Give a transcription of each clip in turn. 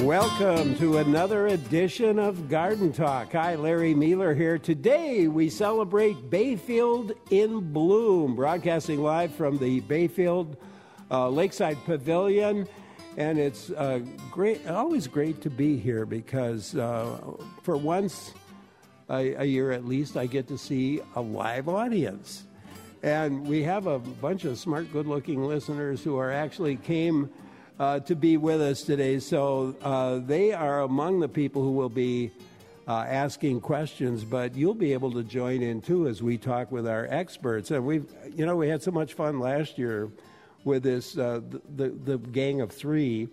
Welcome to another edition of Garden Talk. Hi, Larry Mueller here. Today we celebrate Bayfield in Bloom, broadcasting live from the Bayfield Lakeside Pavilion. And it's always great to be here because for once a year at least, I get to see a live audience. And we have a bunch of smart, good-looking listeners who actually came to be with us today. So they are among the people who will be asking questions, but you'll be able to join in too as we talk with our experts. And we had so much fun last year with this the gang of three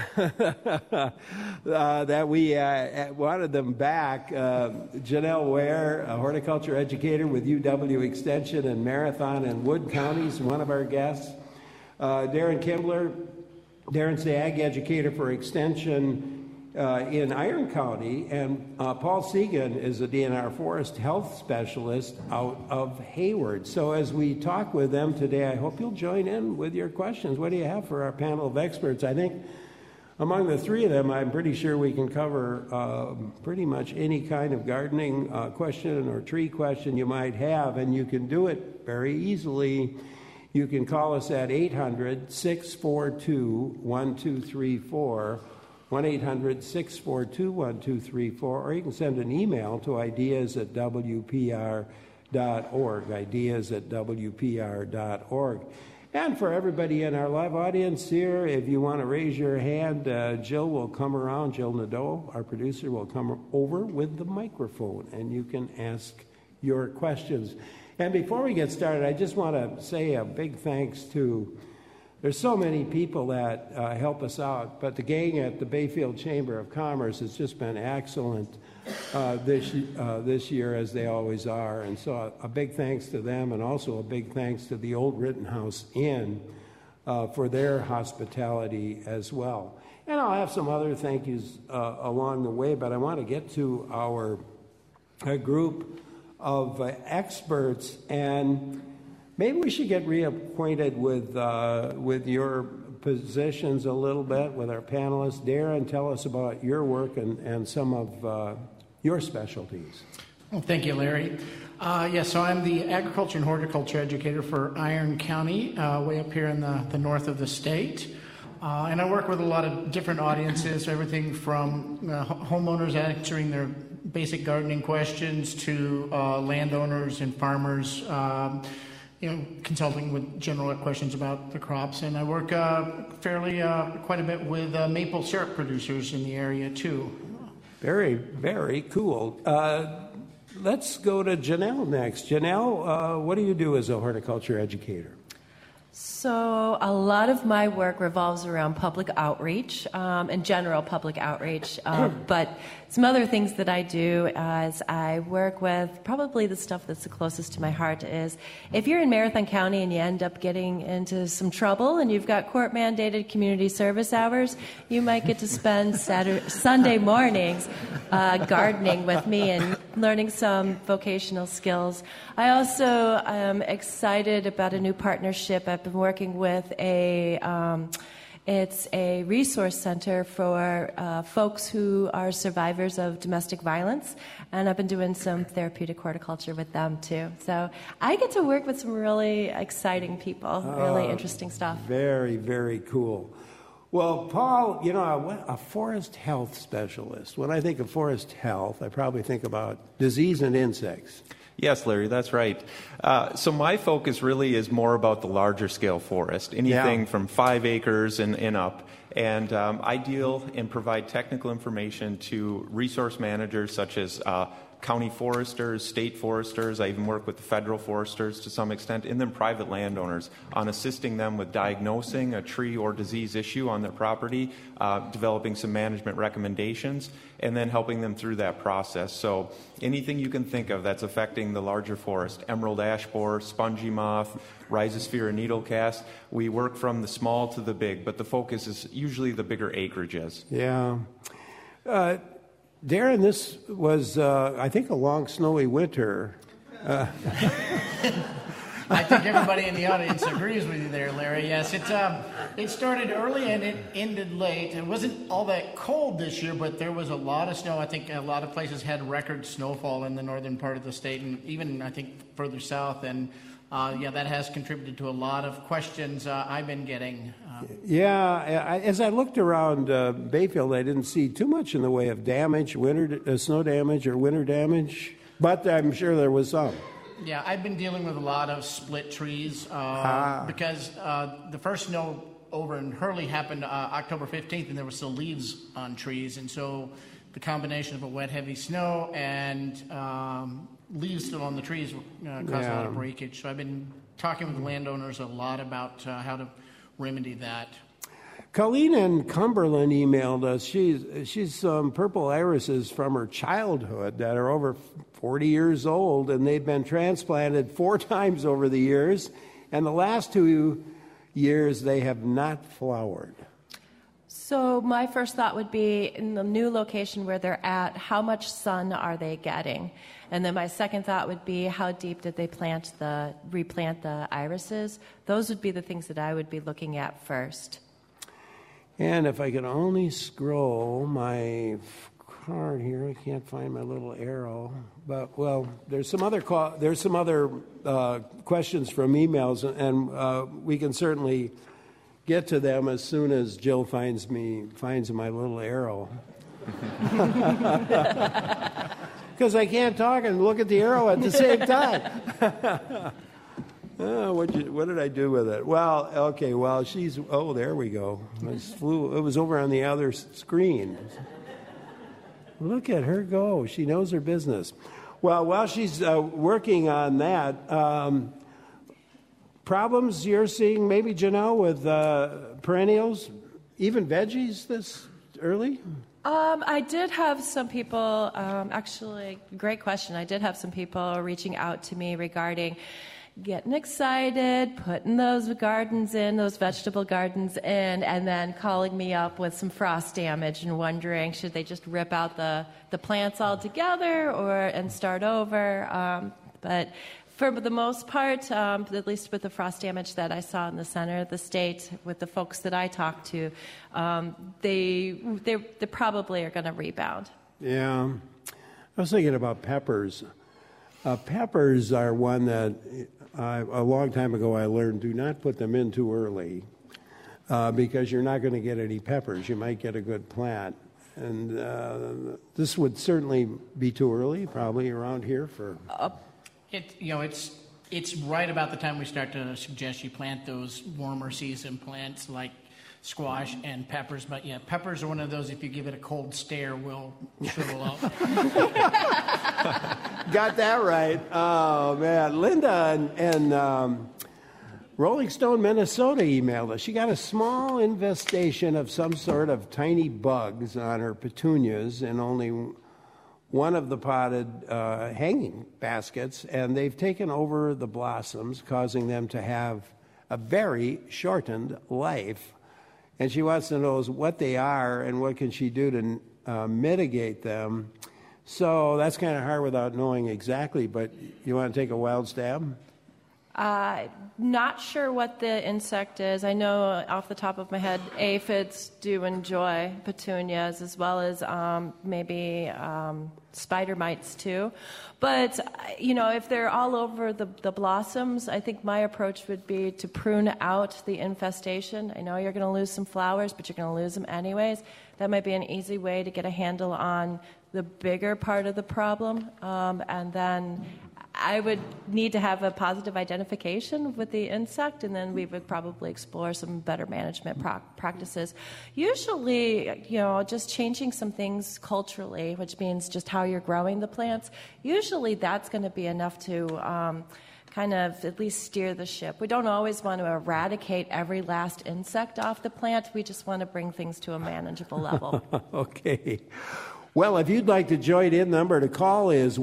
that we wanted them back. Janelle Ware, a horticulture educator with UW Extension and Marathon and Wood Counties, one of our guests. Darren Kimbler, Darren's the ag educator for Extension in Iron County, and Paul Segan is a DNR forest health specialist out of Hayward. So as we talk with them today, I hope you'll join in with your questions. What do you have for our panel of experts? I think among the three of them, I'm pretty sure we can cover pretty much any kind of gardening question or tree question you might have, and you can do it very easily. You can call us at 800-642-1234, 1-800-642-1234, or you can send an email to ideas@wpr.org, ideas@wpr.org. And for everybody in our live audience here, if you want to raise your hand, Jill will come around, Jill Nadeau, our producer, will come over with the microphone, and you can ask your questions. And before we get started, I just want to say a big thanks to, there's so many people that help us out, but the gang at the Bayfield Chamber of Commerce has just been excellent this year, as they always are. And so a big thanks to them, and also a big thanks to the Old Rittenhouse Inn for their hospitality as well. And I'll have some other thank yous along the way, but I want to get to our group of experts, and maybe we should get reacquainted with your positions a little bit with our panelists. Darren, tell us about your work and some of your specialties. Well, thank you, Larry. So I'm the agriculture and horticulture educator for Iron County, way up here in the north of the state. And I work with a lot of different audiences, everything from homeowners answering their basic gardening questions to landowners and farmers, consulting with general questions about the crops. And I work quite a bit with maple syrup producers in the area too. Very, very cool. Let's go to Janelle next. Janelle, what do you do as a horticulture educator? So a lot of my work revolves around public outreach and general public outreach, but some other things that I do is I work with, probably the stuff that's the closest to my heart is, if you're in Marathon County and you end up getting into some trouble and you've got court-mandated community service hours, you might get to spend Sunday mornings gardening with me and learning some vocational skills. I also am excited about a new partnership. I've been working with it's a resource center for folks who are survivors of domestic violence, and I've been doing some therapeutic horticulture with them too. So I get to work with some really exciting people, really interesting stuff. Very, very cool. Well, Paul, a forest health specialist. When I think of forest health, I probably think about disease and insects. Yes, Larry, that's right. So my focus really is more about the larger scale forest, anything from 5 acres and up. And I deal and provide technical information to resource managers such as county foresters, state foresters. I even work with the federal foresters to some extent, and then private landowners on assisting them with diagnosing a tree or disease issue on their property, developing some management recommendations, and then helping them through that process. So anything you can think of that's affecting the larger forest, emerald ash borer, spongy moth, rhizosphere needlecast, we work from the small to the big, but the focus is usually the bigger acreages. Yeah. Darren, this was, I think, a long, snowy winter. I think everybody in the audience agrees with you there, Larry. Yes, it started early and it ended late. It wasn't all that cold this year, but there was a lot of snow. I think a lot of places had record snowfall in the northern part of the state, and even, I think, further south. And, that has contributed to a lot of questions I've been getting. As I looked around Bayfield, I didn't see too much in the way of damage, snow damage or winter damage, but I'm sure there was some. Yeah, I've been dealing with a lot of split trees because the first snow over in Hurley happened October 15th, and there were still leaves on trees, and so the combination of a wet, heavy snow and leaves still on the trees caused a lot of breakage. So I've been talking with the landowners a lot about how to remedy that. Colleen in Cumberland emailed us. She's some purple irises from her childhood that are over 40 years old, and they've been transplanted 4 times over the years, and the last 2 years they have not flowered. So my first thought would be, in the new location where they're at, how much sun are they getting? And then my second thought would be, how deep did they replant the irises? Those would be the things that I would be looking at first. And if I could only scroll my card here, I can't find my little arrow. But there's some other questions from emails, and we can certainly get to them as soon as Jill finds my little arrow. Because I can't talk and look at the arrow at the same time. What did I do with it? There we go. It was over on the other screen. Look at her go. She knows her business. Well, while she's working on that, problems you're seeing, maybe, Janelle, with perennials, even veggies this early? I did have some people, actually, great question. I did have some people reaching out to me regarding getting excited, putting those vegetable gardens in, and then calling me up with some frost damage and wondering, should they just rip out the plants altogether and start over? But for the most part, at least with the frost damage that I saw in the center of the state, with the folks that I talked to, they probably are going to rebound. Yeah. I was thinking about peppers. Peppers are one that a long time ago I learned, do not put them in too early because you're not going to get any peppers. You might get a good plant. And this would certainly be too early, probably around here for... It's right about the time we start to suggest you plant those warmer season plants like squash and peppers. But yeah, peppers are one of those, if you give it a cold stare, will shrivel up. Got that right. Oh, man. Linda and Rolling Stone, Minnesota emailed us. She got a small infestation of some sort of tiny bugs on her petunias and only one of the potted hanging baskets, and they've taken over the blossoms, causing them to have a very shortened life. And she wants to know what they are and what can she do to mitigate them. So that's kind of hard without knowing exactly, but you want to take a wild stab? Not sure what the insect is. I know off the top of my head, aphids do enjoy petunias, as well as maybe spider mites too. But, if they're all over the blossoms, I think my approach would be to prune out the infestation. I know you're going to lose some flowers, but you're going to lose them anyways. That might be an easy way to get a handle on the bigger part of the problem. And then I would need to have a positive identification with the insect, and then we would probably explore some better management practices. Usually, just changing some things culturally, which means just how you're growing the plants, usually that's going to be enough to kind of at least steer the ship. We don't always want to eradicate every last insect off the plant. We just want to bring things to a manageable level. Okay. Well, if you'd like to join in, the number to call is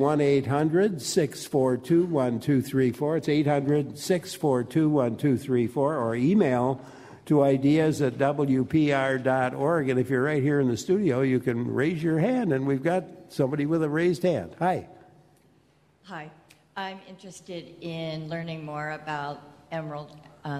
1-800-642-1234. It's 800-642-1234, or email to ideas@wpr.org. And if you're right here in the studio, you can raise your hand, and we've got somebody with a raised hand. Hi. Hi. I'm interested in learning more about emerald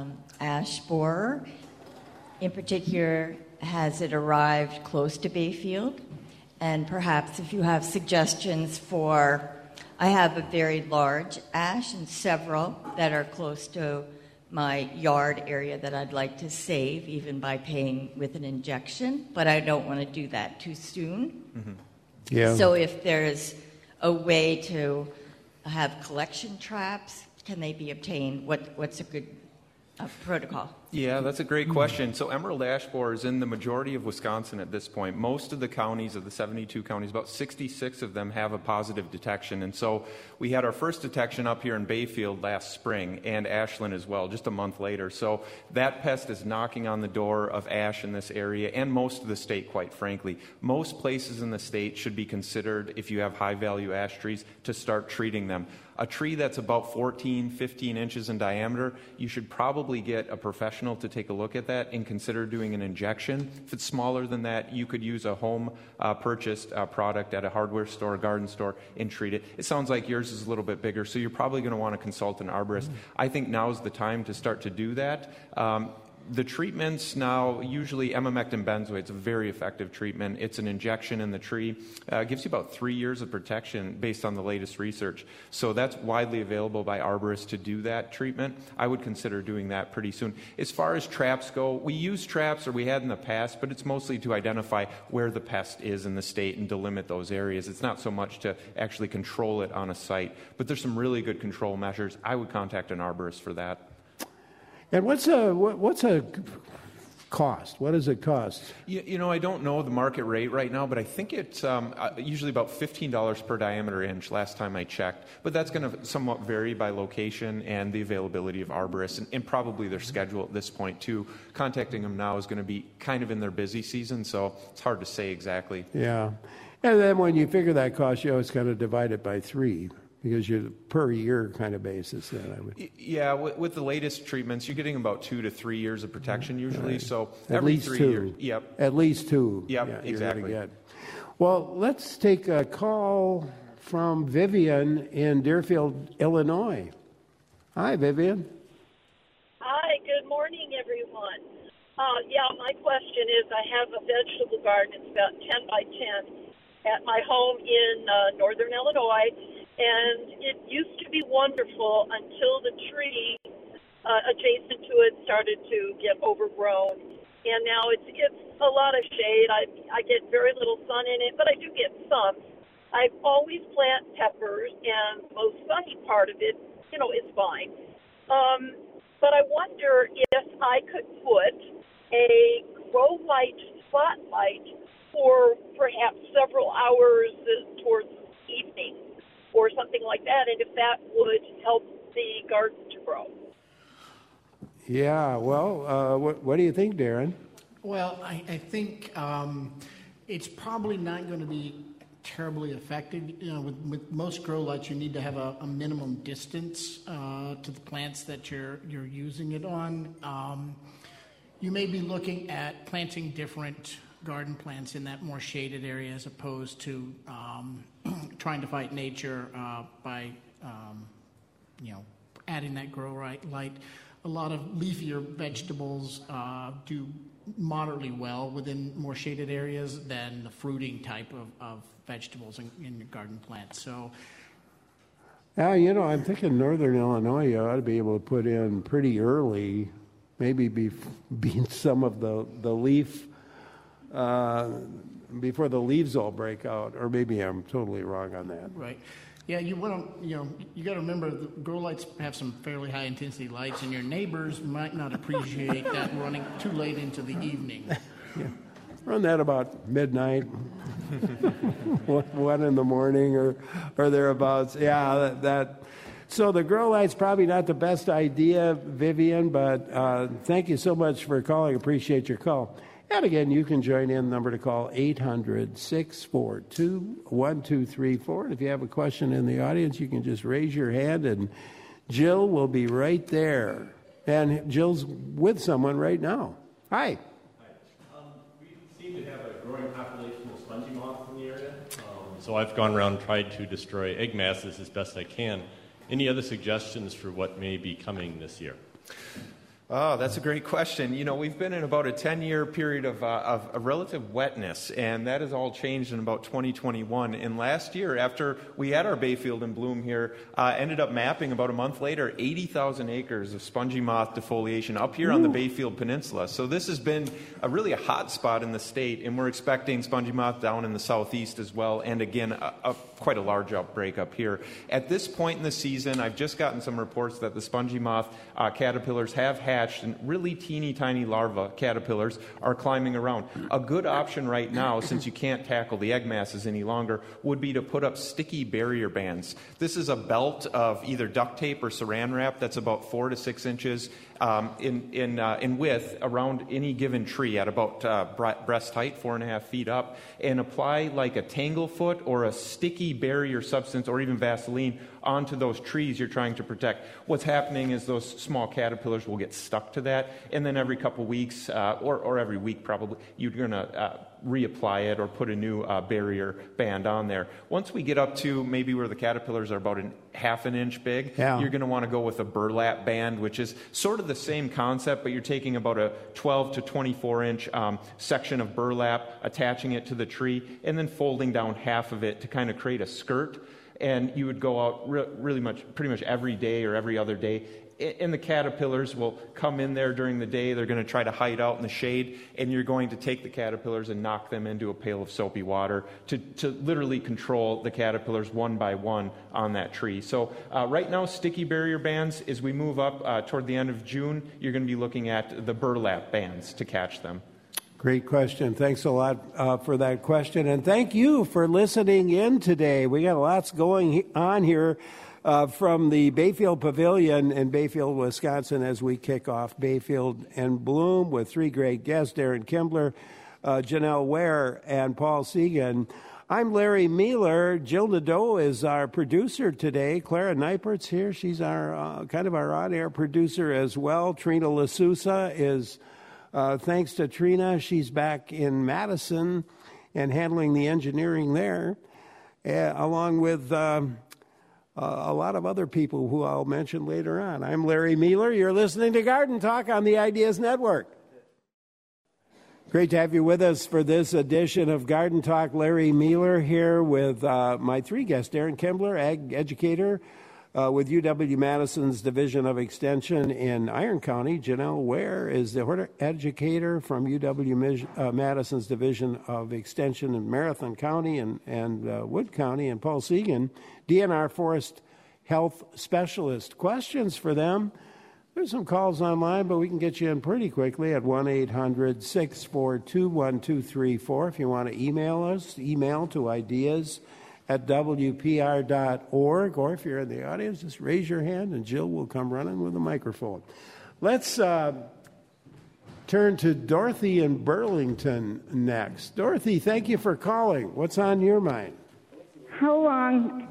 ash borer. In particular, has it arrived close to Bayfield? And perhaps if you have suggestions for, I have a very large ash and several that are close to my yard area that I'd like to save, even by paying with an injection, but I don't want to do that too soon. Mm-hmm. Yeah. So if there's a way to have collection traps, can they be obtained? What's a good protocol? Yeah, that's a great question. So emerald ash borer is in the majority of Wisconsin at this point. Most of the counties, of the 72 counties, about 66 of them have a positive detection. And so we had our first detection up here in Bayfield last spring, and Ashland as well, just a month later. So that pest is knocking on the door of ash in this area and most of the state, quite frankly. Most places in the state should be considered, if you have high-value ash trees, to start treating them. A tree that's about 14, 15 inches in diameter, you should probably get a professional to take a look at that and consider doing an injection. If it's smaller than that, you could use a home purchased product at a hardware store, garden store, and treat it. It sounds like yours is a little bit bigger, so you're probably going to want to consult an arborist. I think now's the time to start to do that. The treatments now, usually emamectin benzoate, it's a very effective treatment. It's an injection in the tree. Gives you about 3 years of protection based on the latest research. So that's widely available by arborists to do that treatment. I would consider doing that pretty soon. As far as traps go, we use traps, or we had in the past, but it's mostly to identify where the pest is in the state and delimit those areas. It's not so much to actually control it on a site, but there's some really good control measures. I would contact an arborist for that. And what's a cost? What does it cost? You know, I don't know the market rate right now, but I think it's usually about $15 per diameter inch last time I checked. But that's going to somewhat vary by location and the availability of arborists and probably their schedule at this point, too. Contacting them now is going to be kind of in their busy season, so it's hard to say exactly. Yeah. And then when you figure that cost, you always kind of divide it by 3. Because you're per year kind of basis then, I would. Yeah, with the latest treatments, you're getting about 2 to 3 years of protection usually. Right. So at every least 3 2. years. Yep. At least 2. Yep, yeah, exactly. Well, let's take a call from Vivian in Deerfield, Illinois. Hi, Vivian. Hi, good morning, everyone. My question is, I have a vegetable garden. It's about 10 by 10 at my home in northern Illinois. And it used to be wonderful until the tree adjacent to it started to get overgrown. And now it's a lot of shade. I get very little sun in it, but I do get some. I always plant peppers, and the most sunny part of it, is fine. But I wonder if I could put a grow light spotlight for perhaps several hours towards evening, or something like that, and if that would help the garden to grow. Yeah, well, what do you think, Darren? Well, I think it's probably not going to be terribly effective. With most grow lights, you need to have a minimum distance to the plants that you're using it on. You may be looking at planting different garden plants in that more shaded area as opposed to trying to fight nature by adding that grow light. A lot of leafier vegetables do moderately well within more shaded areas than the fruiting type of vegetables in your garden plants. So, I'm thinking northern Illinois, you ought to be able to put in pretty early, maybe be some of the leaf before the leaves all break out, or maybe I'm totally wrong on that. Right. Yeah, you want to, you got to remember the grow lights have some fairly high intensity lights, and your neighbors might not appreciate that running too late into the evening. Yeah. Run that about midnight, 1 in the morning, or thereabouts. Yeah, that. So the grow light's probably not the best idea, Vivian, but thank you so much for calling. Appreciate your call. And again, you can join in. Number to call, 800-642-1234. And if you have a question in the audience, you can just raise your hand, and Jill will be right there. And Jill's with someone right now. Hi. We seem to have a growing population of spongy moths in the area. So I've gone around and tried to destroy egg masses as best I can. Any other suggestions for what may be coming this year? Oh, that's a great question. You know, we've been in about a 10-year period of relative wetness, and that has all changed in about 2021. And last year, after we had our Bayfield in bloom here, ended up mapping about a month later 80,000 acres of spongy moth defoliation up here on the Bayfield Peninsula. So this has been really a hot spot in the state, and we're expecting spongy moth down in the southeast as well, and again, quite a large outbreak up here. At this point in the season, I've just gotten some reports that the spongy moth caterpillars have hatched, and really teeny tiny larva caterpillars are climbing around. A good option right now, since you can't tackle the egg masses any longer, would be to put up sticky barrier bands. This is a belt of either duct tape or saran wrap that's about 4 to 6 inches in width around any given tree at about breast height, 4.5 feet up, and apply like a tanglefoot or a sticky barrier substance or even Vaseline onto those trees you're trying to protect. What's happening is those small caterpillars will get stuck to that, and then every couple weeks, or every week probably, you're going to reapply it or put a new barrier band on there. Once we get up to maybe where the caterpillars are about half an inch big, you're going to want to go with a burlap band, which is sort of the same concept, but you're taking about a 12 to 24 inch section of burlap, attaching it to the tree, and then folding down half of it to kind of create a skirt. And you would go out pretty much every day or every other day, and the caterpillars will come in there during the day. They're going to try to hide out in the shade, and you're going to take the caterpillars and knock them into a pail of soapy water to literally control the caterpillars one by one on that tree. So right now, sticky barrier bands. As we move up toward the end of June, you're going to be looking at the burlap bands to catch them. Great question. Thanks a lot for that question. And thank you for listening in today. We got lots going on here from the Bayfield Pavilion in Bayfield, Wisconsin, as we kick off Bayfield and Bloom with three great guests, Darren Kimbler, Janelle Ware, and Paul Segan. I'm Larry Mueller. Jill Nadeau is our producer today. Clara Neipert's here. She's our kind of our on-air producer as well. Trina LaSousa is... thanks to Trina, she's back in Madison and handling the engineering there, along with a lot of other people who I'll mention later on. I'm Larry Mueller. You're listening to Garden Talk on the Ideas Network. Great to have you with us for this edition of Garden Talk. Larry Mueller here with my three guests, Darren Kimbler, ag educator, with UW-Madison's Division of Extension in Iron County. Janelle Ware is the horticulture from UW-Madison's Division of Extension in Marathon County and Wood County. And Paul Segan, DNR Forest Health Specialist. Questions for them? There's some calls online, but we can get you in pretty quickly at 1-800-642-1234. If you want to email us, email to ideas@wpr.org, or if you're in the audience, just raise your hand and Jill will come running with a microphone. Let's turn to Dorothy in Burlington next. Dorothy, thank you for calling. What's on your mind? How long?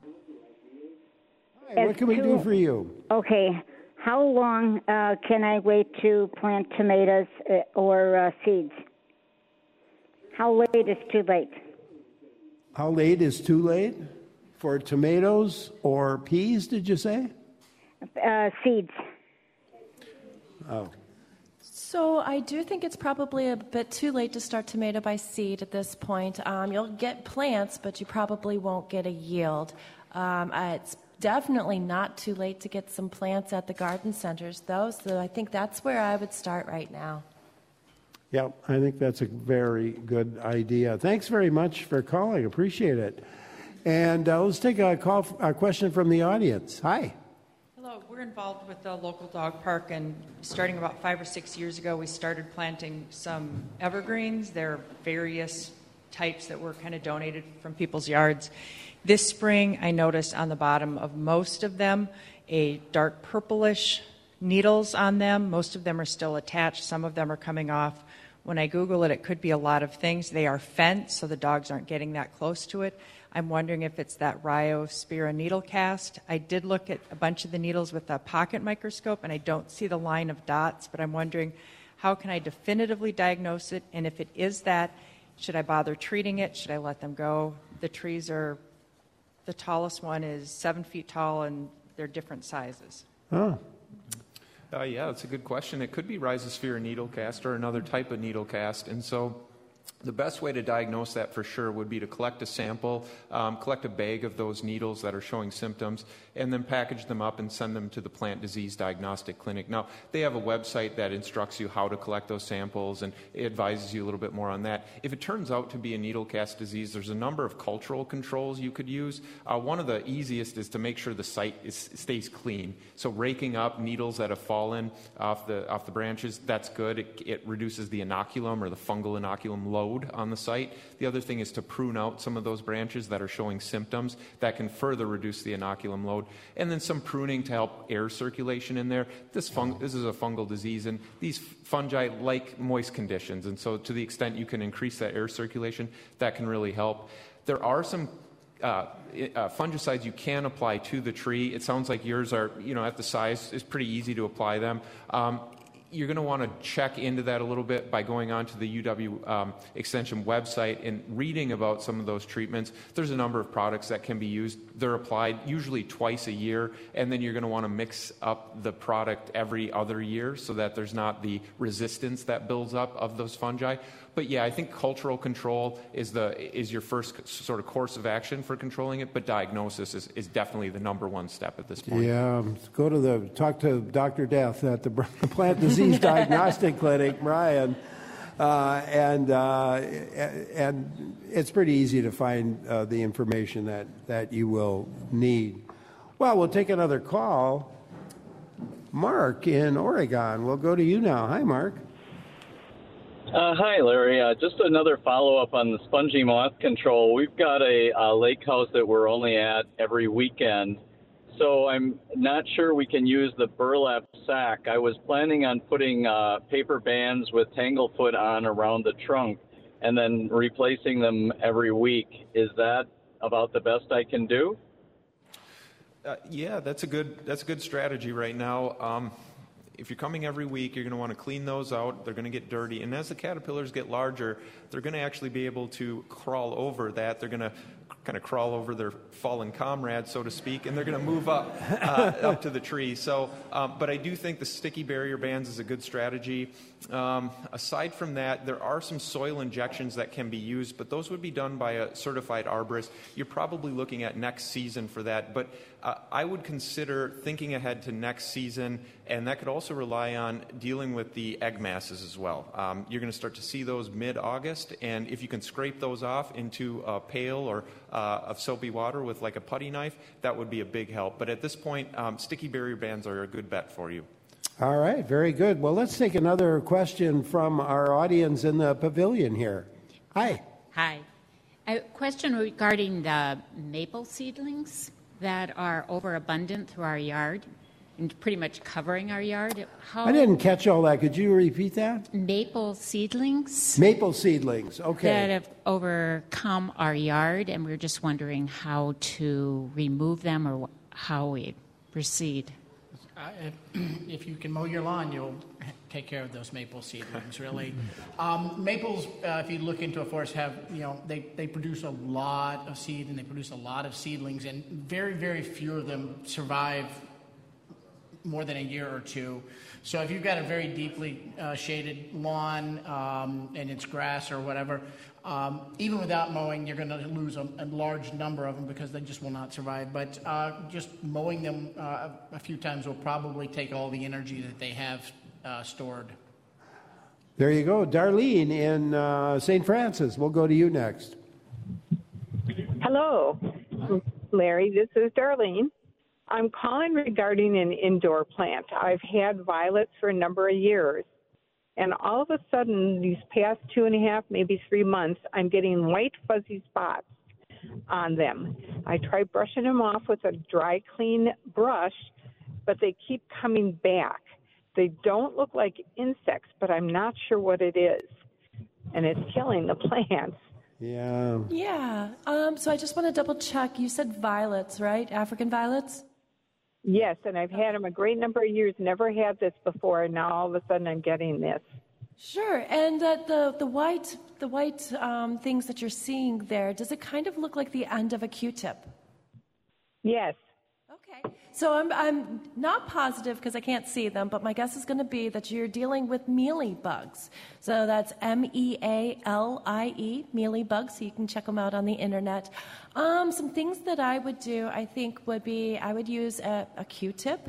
Hi, what can we do for you? Okay. How long can I wait to plant tomatoes or seeds? How late is too late? How late is too late? For tomatoes or peas, did you say? Seeds. Oh. So I do think it's probably a bit too late to start tomato by seed at this point. You'll get plants, but you probably won't get a yield. It's definitely not too late to get some plants at the garden centers, though, so I think that's where I would start right now. Yeah, I think that's a very good idea. Thanks very much for calling. Appreciate it. And let's take a question from the audience. Hi. Hello. We're involved with the local dog park, and starting about 5 or 6 years ago, we started planting some evergreens. There are various types that were kind of donated from people's yards. This spring, I noticed on the bottom of most of them a dark purplish needles on them. Most of them are still attached. Some of them are coming off. When I Google it, it could be a lot of things. They are fenced, so the dogs aren't getting that close to it. I'm wondering if it's that Riospira needle cast. I did look at a bunch of the needles with a pocket microscope, and I don't see the line of dots, but I'm wondering how can I definitively diagnose it, and if it is that, should I bother treating it? Should I let them go? The trees are, the tallest one is 7 feet tall and they're different sizes. Oh. Yeah, that's a good question. It could be Rhizosphere needlecast or another type of needlecast. And so the best way to diagnose that for sure would be to collect a sample, collect a bag of those needles that are showing symptoms, and then package them up and send them to the Plant Disease Diagnostic Clinic. Now, they have a website that instructs you how to collect those samples, and it advises you a little bit more on that. If it turns out to be a needlecast disease, there's a number of cultural controls you could use. One of the easiest is to make sure the site stays clean. So raking up needles that have fallen off the branches, that's good. It reduces the inoculum or the fungal inoculum load on the site. The other thing is to prune out some of those branches that are showing symptoms. That can further reduce the inoculum load. And then some pruning to help air circulation in there. This is a fungal disease, and these fungi like moist conditions. And so to the extent you can increase that air circulation, that can really help. There are some fungicides you can apply to the tree. It sounds like yours are, at the size, it's pretty easy to apply them. You're going to want to check into that a little bit by going onto the UW Extension website and reading about some of those treatments. There's a number of products that can be used. They're applied usually twice a year, and then you're going to want to mix up the product every other year so that there's not the resistance that builds up of those fungi. But yeah, I think cultural control is your first sort of course of action for controlling it, but diagnosis is definitely the number one step at this point. Yeah, talk to Dr. Death at the Plant Disease Diagnostic Clinic, Brian, and it's pretty easy to find the information that you will need. Well, we'll take another call. Mark in Oregon. We'll go to you now. Hi, Mark. Hi, Larry. Just another follow-up on the spongy moth control. We've got a lake house that we're only at every weekend, so I'm not sure we can use the burlap sack. I was planning on putting paper bands with tanglefoot on around the trunk and then replacing them every week. Is that about the best I can do? Yeah, that's a good strategy right now. If you're coming every week, you're going to want to clean those out. They're going to get dirty. And as the caterpillars get larger, they're going to actually be able to crawl over that. They're going to kind of crawl over their fallen comrade, so to speak, and they're going to move up to the tree. So, but I do think the sticky barrier bands is a good strategy. Aside from that, there are some soil injections that can be used, but those would be done by a certified arborist. You're probably looking at next season for that, but I would consider thinking ahead to next season, and that could also rely on dealing with the egg masses as well. You're going to start to see those mid-August, and if you can scrape those off into a pail or of soapy water with like a putty knife, that would be a big help. But at this point, sticky barrier bands are a good bet for you. All right, very good. Well, let's take another question from our audience in the pavilion here. Hi. Hi. A question regarding the maple seedlings that are overabundant through our yard and pretty much covering our yard. I didn't catch all that. Could you repeat that? Maple seedlings. Maple seedlings, okay. That have overcome our yard, and we're just wondering how to remove them or how we proceed. If you can mow your lawn, you'll take care of those maple seedlings, really. Maples, if you look into a forest, they produce a lot of seed and they produce a lot of seedlings, and very, very few of them survive more than a year or two. So if you've got a very deeply shaded lawn and it's grass or whatever, even without mowing, you're going to lose a large number of them because they just will not survive. But just mowing them a few times will probably take all the energy that they have stored. There you go. Darlene in St. Francis. We'll go to you next. Hello, Larry. This is Darlene. I'm calling regarding an indoor plant. I've had violets for a number of years, and all of a sudden, these past 2.5, maybe 3 months, I'm getting white fuzzy spots on them. I try brushing them off with a dry, clean brush, but they keep coming back. They don't look like insects, but I'm not sure what it is, and it's killing the plants. Yeah. Yeah. So I just want to double check. You said violets, right? African violets? Yes, and I've had them a great number of years, never had this before, and now all of a sudden I'm getting this. Sure, and the white things that you're seeing there, does it kind of look like the end of a Q-tip? Yes. So I'm not positive because I can't see them, but my guess is going to be that you're dealing with mealy bugs. So that's MEALIE, mealy bugs. So you can check them out on the internet. Some things that I would do, I think, would be I would use a Q-tip.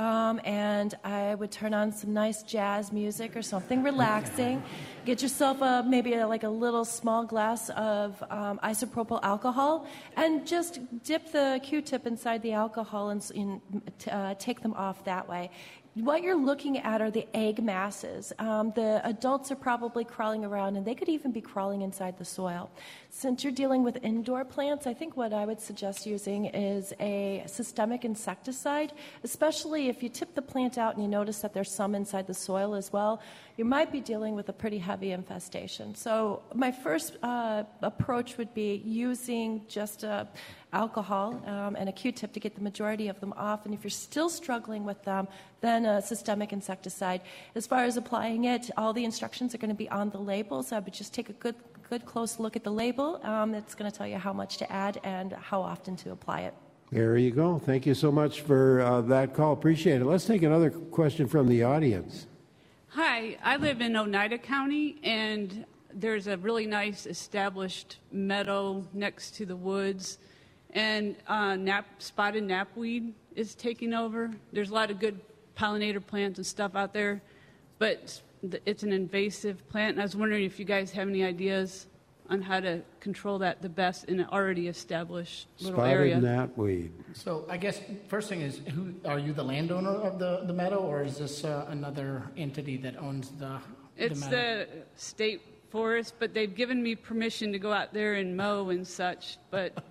And I would turn on some nice jazz music or something relaxing. Get yourself maybe a little small glass of isopropyl alcohol, and just dip the Q-tip inside the alcohol and take them off that way. What you're looking at are the egg masses. The adults are probably crawling around, and they could even be crawling inside the soil. Since you're dealing with indoor plants, I think what I would suggest using is a systemic insecticide, especially if you tip the plant out and you notice that there's some inside the soil as well. You might be dealing with a pretty heavy infestation. So my first approach would be using just alcohol and a Q-tip to get the majority of them off. And if you're still struggling with them, then a systemic insecticide. As far as applying it, all the instructions are going to be on the label, so I would just take a good close look at the label. It's going to tell you how much to add and how often to apply it. There you go. Thank you so much for that call. Appreciate it. Let's take another question from the audience. Hi, I live in Oneida County, and there's a really nice established meadow next to the woods, and spotted knapweed is taking over. There's a lot of good pollinator plants and stuff out there, but it's an invasive plant, and I was wondering if you guys have any ideas on how to control that the best in an already established little area. Spotted knapweed. So I guess first thing is, who are you, the landowner of the meadow, or is this another entity that owns the meadow? It's the state forest, but they've given me permission to go out there and mow and such, but...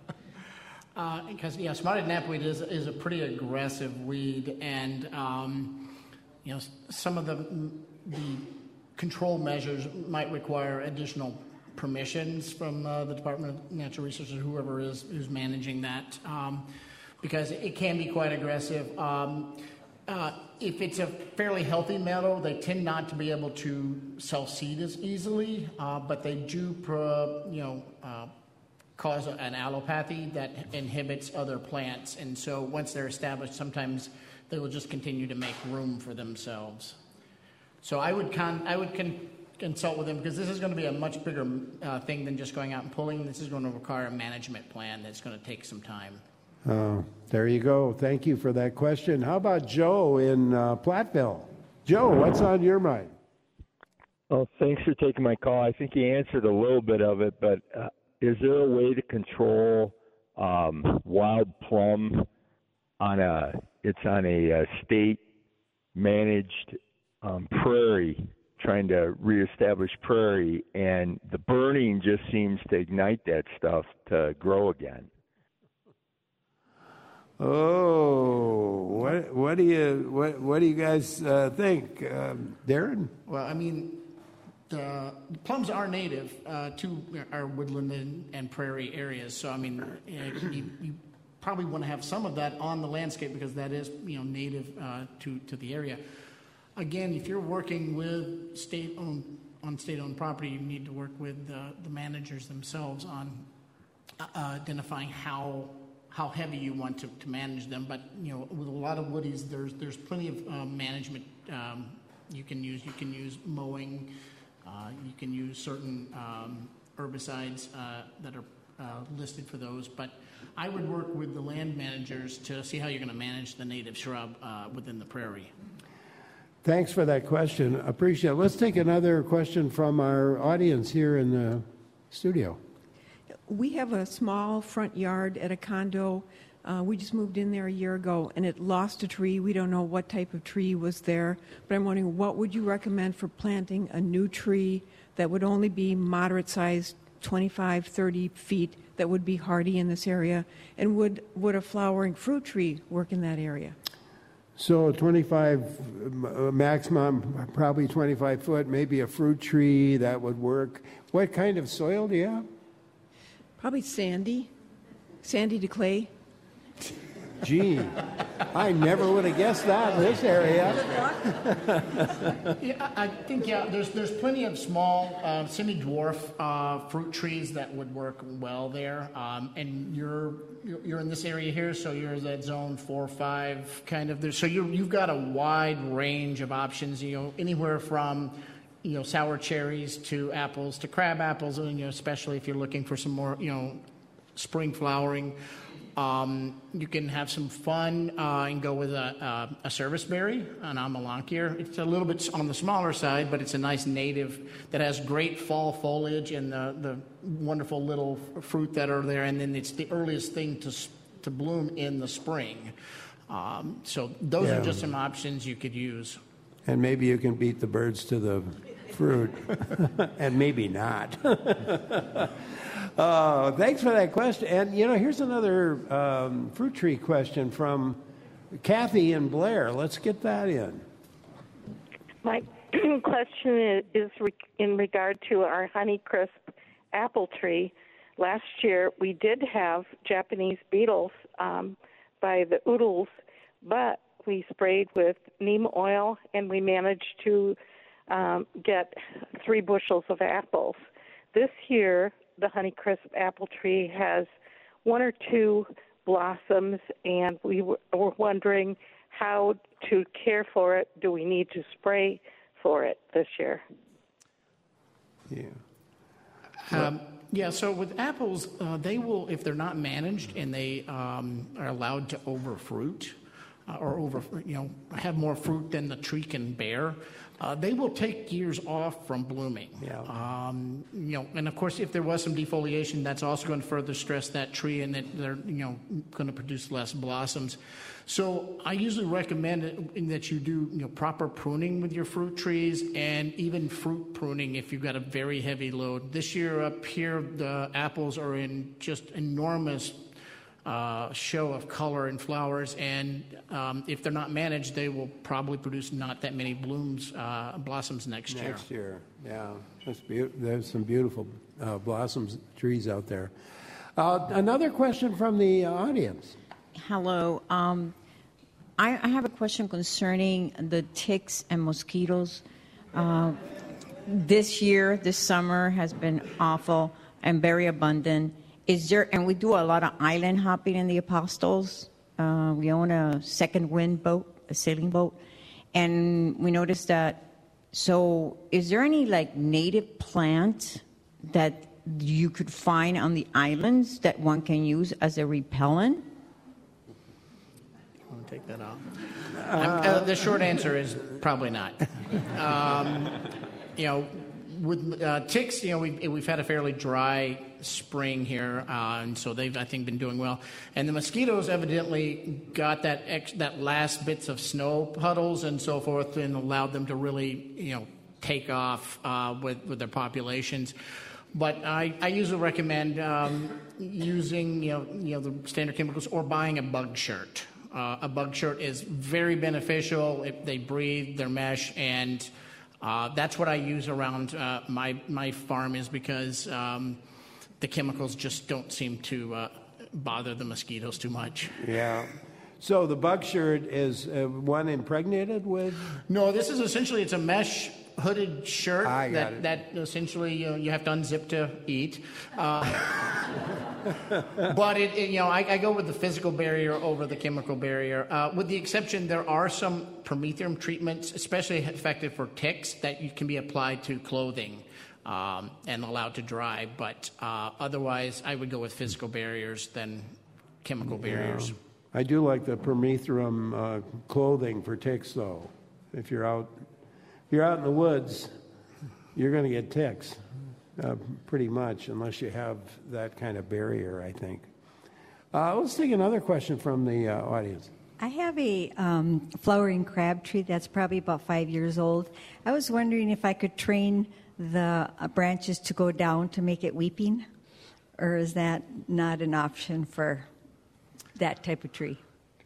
Because spotted knapweed is a pretty aggressive weed, and some of the control measures might require additional permissions from the Department of Natural Resources, whoever who's managing that, because it can be quite aggressive. If it's a fairly healthy meadow, they tend not to be able to self-seed as easily, but they do cause an allopathy that inhibits other plants. And so once they're established, sometimes they will just continue to make room for themselves. So I would consult with them, because this is going to be a much bigger thing than just going out and pulling. This is going to require a management plan that's going to take some time. There you go. Thank you for that question. How about Joe in Platteville? Joe, what's on your mind? Well, thanks for taking my call. I think you answered a little bit of it, but is there a way to control wild plum on a state-managed prairie, trying to reestablish prairie, and the burning just seems to ignite that stuff to grow again? Oh, what do you guys think, Darren? Well, I mean, the plums are native to our woodland and prairie areas, so I mean, you probably want to have some of that on the landscape, because that is native to the area. Again, if you're working with state-owned property, you need to work with the managers themselves on identifying how heavy you want to manage them. But with a lot of woodies, there's plenty of management you can use. You can use mowing. You can use certain herbicides that are listed for those. But I would work with the land managers to see how you're going to manage the native shrub within the prairie. Thanks for that question. Appreciate it. Let's take another question from our audience here in the studio. We have a small front yard at a condo. We just moved in there a year ago, and it lost a tree. We don't know what type of tree was there, but I'm wondering, what would you recommend for planting a new tree that would only be moderate sized, 25, 30 feet, that would be hardy in this area? And would a flowering fruit tree work in that area? So 25 maximum, probably 25 foot, maybe a fruit tree, that would work. What kind of soil do you have? Probably sandy to clay. Gee, I never would have guessed that in this area. Yeah, I think there's plenty of small semi-dwarf fruit trees that would work well there. And you're in this area here, so you're in that zone 4 or 5 kind of there. So you've got a wide range of options. Anywhere from sour cherries to apples to crab apples, and especially if you're looking for some more spring flowering. You can have some fun and go with a service berry, an amelanchier. It's a little bit on the smaller side, but it's a nice native that has great fall foliage and the wonderful little fruit that are there. And then it's the earliest thing to bloom in the spring. So those are just some options you could use. And maybe you can beat the birds to the fruit, and maybe not. Thanks for that question. And, here's another fruit tree question from Kathy and Blair. Let's get that in. My question is in regard to our Honeycrisp apple tree. Last year, we did have Japanese beetles by the oodles, but we sprayed with neem oil, and we managed to get 3 bushels of apples. This year, the Honeycrisp apple tree has 1 or 2 blossoms, and we were wondering how to care for it. Do we need to spray for it this year? So with apples, they will, if they're not managed and they are allowed to overfruit, or have more fruit than the tree can bear, they will take years off from blooming. And of course, if there was some defoliation, that's also going to further stress that tree, and that they're going to produce less blossoms. So I usually recommend that you do proper pruning with your fruit trees, and even fruit pruning if you've got a very heavy load. This year up here, the apples are in just enormous show of color and flowers, and if they're not managed, they will probably produce not that many blossoms next year. Next year, yeah. There's some beautiful blossoms trees out there. Another question from the audience. Hello. I have a question concerning the ticks and mosquitoes. This year, this summer has been awful and very abundant. And we do a lot of island hopping in the Apostles. We own a second wind boat, a sailing boat, and we noticed that. So is there any native plant that you could find on the islands that one can use as a repellent? You want to take that off? The short answer is probably not. With ticks, we've had a fairly dry spring here, and so they've, I think, been doing well. And the mosquitoes evidently got that last bits of snow puddles and so forth, and allowed them to really, take off with their populations. But I usually recommend using, the standard chemicals, or buying a bug shirt. A bug shirt is very beneficial. They breathe, they're mesh, and that's what I use around my farm, is because the chemicals just don't seem to bother the mosquitoes too much. Yeah. So the bug shirt is one impregnated with? No, this is essentially, it's a mesh hooded shirt that essentially you have to unzip to eat. But I go with the physical barrier over the chemical barrier. With the exception, there are some Prometheum treatments, especially effective for ticks, that can be applied to clothing and allowed to dry. But otherwise, I would go with physical barriers than chemical barriers. I do like the Prometheum clothing for ticks, though. If you're out in the woods, you're going to get ticks, pretty much, unless you have that kind of barrier, I think. Let's take another question from the audience. I have a flowering crab tree that's probably about 5 years old. I was wondering if I could train the branches to go down to make it weeping, or is that not an option for that type of tree?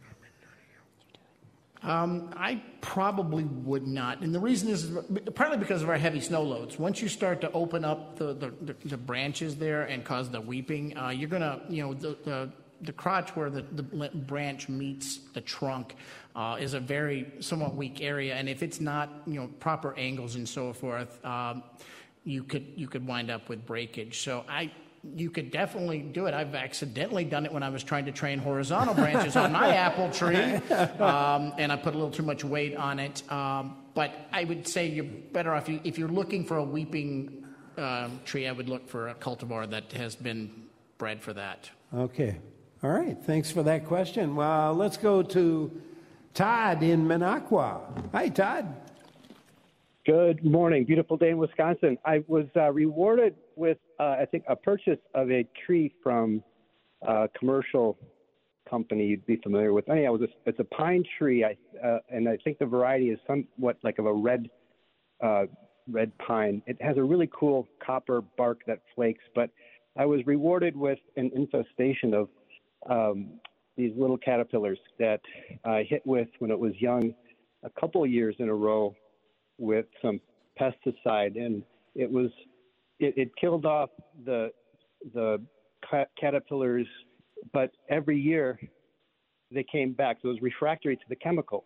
I probably would not, and the reason is partly because of our heavy snow loads. Once you start to open up the branches there and cause the weeping, you're gonna, crotch where the branch meets the trunk is a very somewhat weak area, and if it's not proper angles and so forth, you could wind up with breakage. So you could definitely do it. I've accidentally done it when I was trying to train horizontal branches on my apple tree, and I put a little too much weight on it. But I would say you're better off, if you're looking for a weeping tree, I would look for a cultivar that has been bred for that. Okay. All right. Thanks for that question. Well, let's go to Todd in Minocqua. Hi, Todd. Good morning. Beautiful day in Wisconsin. I was rewarded with, I think, a purchase of a tree from a commercial company you'd be familiar with. Anyhow, it's a pine tree, and I think the variety is somewhat like of a red pine. It has a really cool copper bark that flakes, but I was rewarded with an infestation of these little caterpillars that I hit with when it was young a couple of years in a row with some pesticide, and it killed off the caterpillars, but every year they came back. So it was refractory to the chemicals.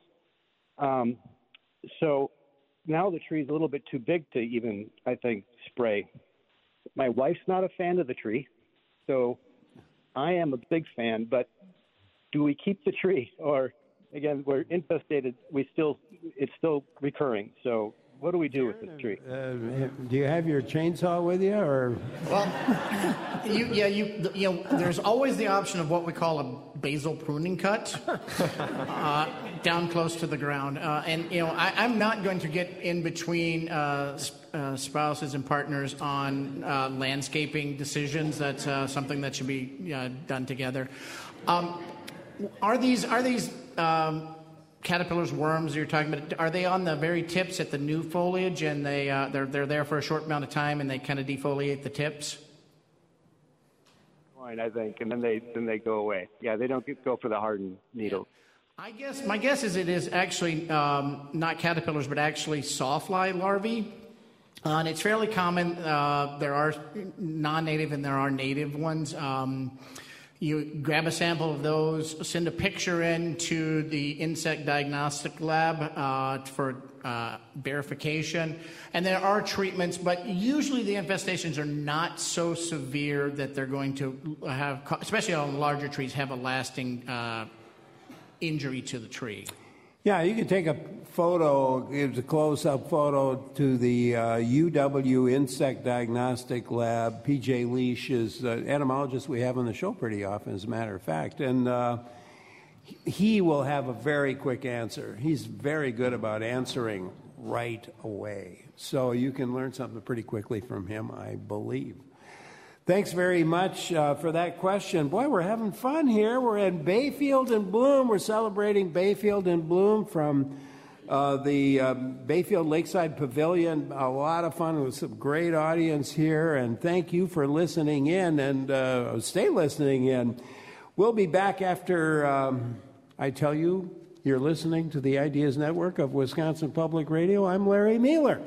So now the tree is a little bit too big to even, I think, spray. My wife's not a fan of the tree, so I am a big fan, but do we keep the tree? Or, again, we're infestated, it's still recurring. So what do we do with this tree? Do you have your chainsaw with you, or? Well, there's always the option of what we call a basal pruning cut, down close to the ground. I'm not going to get in between spouses and partners on landscaping decisions. That's something that should be done together. Are these caterpillars, worms you're talking about, are they on the very tips at the new foliage, and they're there for a short amount of time and they kind of defoliate the tips? I think, and then they go away. Yeah, they don't go for the hardened needles. My guess is it is actually not caterpillars, but actually sawfly larvae. And it's fairly common. There are non-native and there are native ones. You grab a sample of those, send a picture in to the insect diagnostic lab for verification. And there are treatments, but usually the infestations are not so severe that they're going to have, especially on larger trees, have a lasting injury to the tree. Yeah, you can take a photo, it's a close-up photo to the UW Insect Diagnostic Lab. P.J. Leash is an entomologist we have on the show pretty often, as a matter of fact. And he will have a very quick answer. He's very good about answering right away. So you can learn something pretty quickly from him, I believe. Thanks very much for that question. Boy, we're having fun here. We're in Bayfield and Bloom. We're celebrating Bayfield and Bloom from the Bayfield Lakeside Pavilion. A lot of fun with some great audience here. And thank you for listening in, and stay listening in. We'll be back after I tell you you're listening to the Ideas Network of Wisconsin Public Radio. I'm Larry Mueller.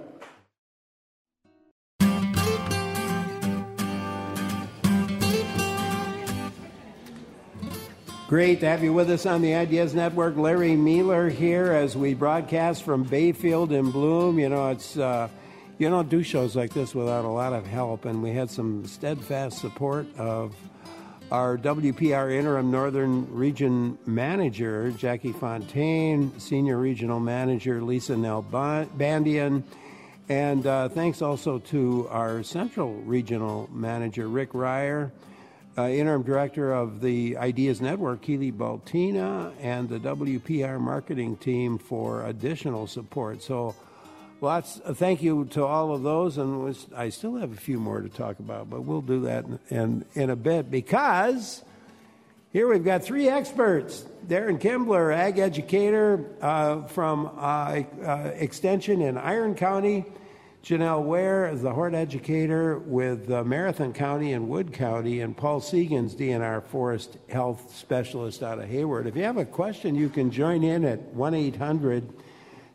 Great to have you with us on the Ideas Network. Larry Mueller here as we broadcast from Bayfield and Bloom. You know, it's you don't do shows like this without a lot of help, and we had some steadfast support of our WPR Interim Northern Region Manager, Jackie Fontaine, Senior Regional Manager, Lisa Nalbandian, and thanks also to our Central Regional Manager, Rick Ryer, Interim Director of the Ideas Network, Keely Baltina, and the WPR marketing team for additional support. So thank you to all of those, and I still have a few more to talk about, but we'll do that in a bit, because here we've got three experts. Darren Kimbler, ag educator from Extension in Iron County. Janelle Ware is the hort educator with Marathon County and Wood County, and Paul Seegans, DNR Forest Health Specialist out of Hayward. If you have a question, you can join in at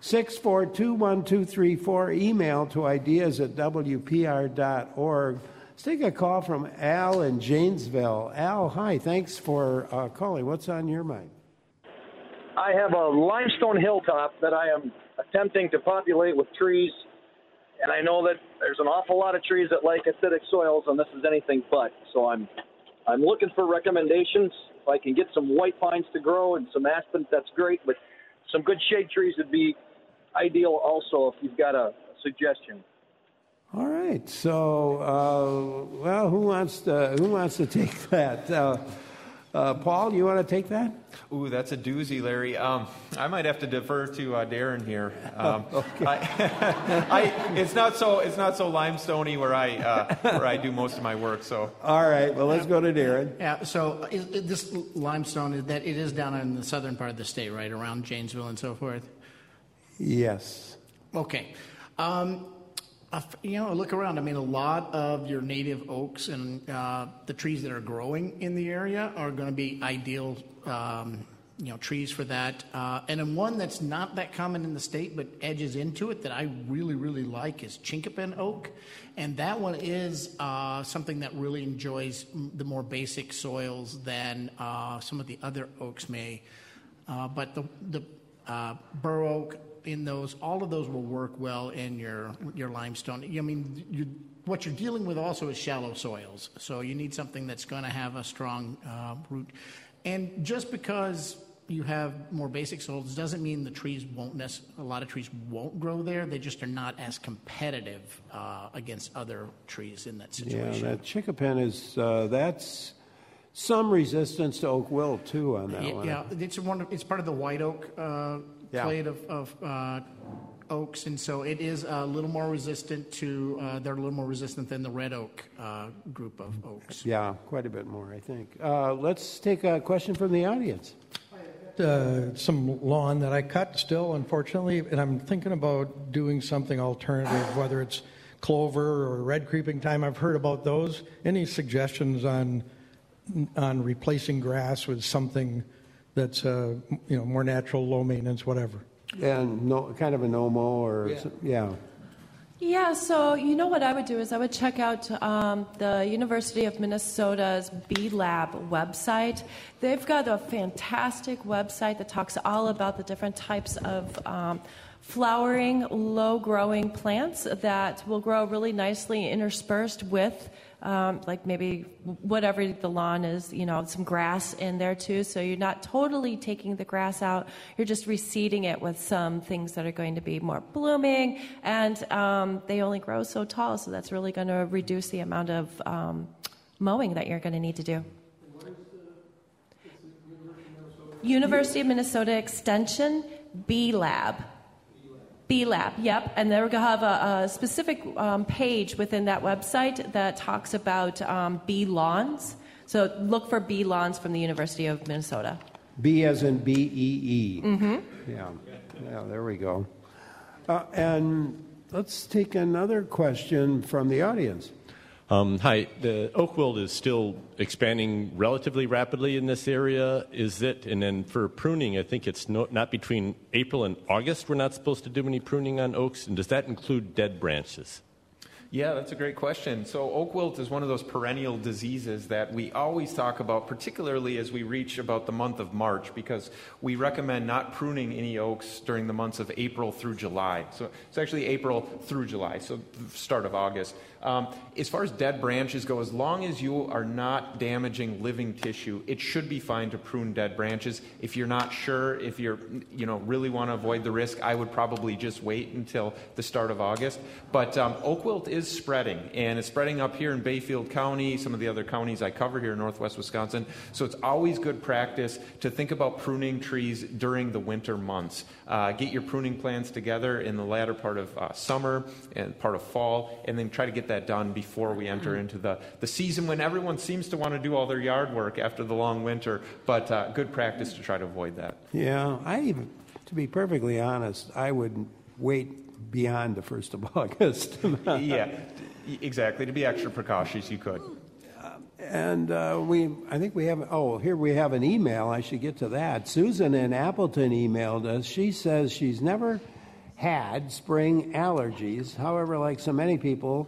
1-800-642-1234. Email to ideas@wpr.org. Let's take a call from Al in Janesville. Al, hi. Thanks for calling. What's on your mind? I have a limestone hilltop that I am attempting to populate with trees, and I know that there's an awful lot of trees that like acidic soils, and this is anything but. So I'm looking for recommendations. If I can get some white pines to grow and some aspens, that's great, but some good shade trees would be ideal also if you've got a suggestion. All right. So, well, who wants to take that? Paul, you want to take that? Ooh, that's a doozy, Larry. I might have to defer to Darren here. Okay. It's not so limestoney where I do most of my work. So. All right. Well, let's go to Darren. Yeah. So this limestone it is down in the southern part of the state, right around Janesville and so forth. Yes. Okay. Look around. I mean, a lot of your native oaks and the trees that are growing in the area are going to be ideal, trees for that. And then one that's not that common in the state but edges into it that I really, really like is Chinkapin oak. And that one is something that really enjoys the more basic soils than some of the other oaks may. But the bur oak, all of those will work well in your limestone. I mean, what you're dealing with also is shallow soils, so you need something that's going to have a strong root. And just because you have more basic soils doesn't mean a lot of trees won't grow there. They just are not as competitive against other trees in that situation. Yeah, that Chinkapin is that's some resistance to oak wilt too on that one. Yeah, it's part of the white oak clade of oaks, and so it is a little more resistant to. They're a little more resistant than the red oak group of oaks. Yeah, quite a bit more, I think. Let's take a question from the audience. Some lawn that I cut still, unfortunately, and I'm thinking about doing something alternative, whether it's clover or red creeping thyme. I've heard about those. Any suggestions on replacing grass with something that's more natural, low maintenance, whatever? And kind of a no-mow or yeah. Yeah, so you know what I would do is I would check out the University of Minnesota's Bee Lab website. They've got a fantastic website that talks all about the different types of flowering, low-growing plants that will grow really nicely interspersed with like maybe whatever the lawn is, some grass in there too. So you're not totally taking the grass out. You're just reseeding it with some things that are going to be more blooming. And they only grow so tall, so that's really going to reduce the amount of mowing that you're going to need to do. University of Minnesota Extension, Bee Lab. Bee Lab, yep. And they're going to have a specific page within that website that talks about bee lawns. So look for bee lawns from the University of Minnesota. B as in B-E-E. Mm-hmm. Yeah, there we go. And let's take another question from the audience. Hi, the oak wilt is still expanding relatively rapidly in this area, is it? And then for pruning, I think it's not between April and August we're not supposed to do any pruning on oaks, and does that include dead branches? Yeah, that's a great question. So oak wilt is one of those perennial diseases that we always talk about, particularly as we reach about the month of March, because we recommend not pruning any oaks during the months of April through July. So it's actually April through July, so the start of August. As far as dead branches go, as long as you are not damaging living tissue, it should be fine to prune dead branches. If you're not sure, if you're really want to avoid the risk, I would probably just wait until the start of August. But oak wilt is spreading, and it's spreading up here in Bayfield County, some of the other counties I cover here in northwest Wisconsin. So it's always good practice to think about pruning trees during the winter months. Get your pruning plans together in the latter part of summer and part of fall, and then try to get that done before we enter into the season when everyone seems to want to do all their yard work after the long winter, but good practice to try to avoid that. Yeah, to be perfectly honest, I would wait beyond the 1st of August. Yeah, exactly. To be extra precautious, you could. And I think we have, here we have an email. I should get to that. Susan in Appleton emailed us. She says she's never had spring allergies. However, like so many people,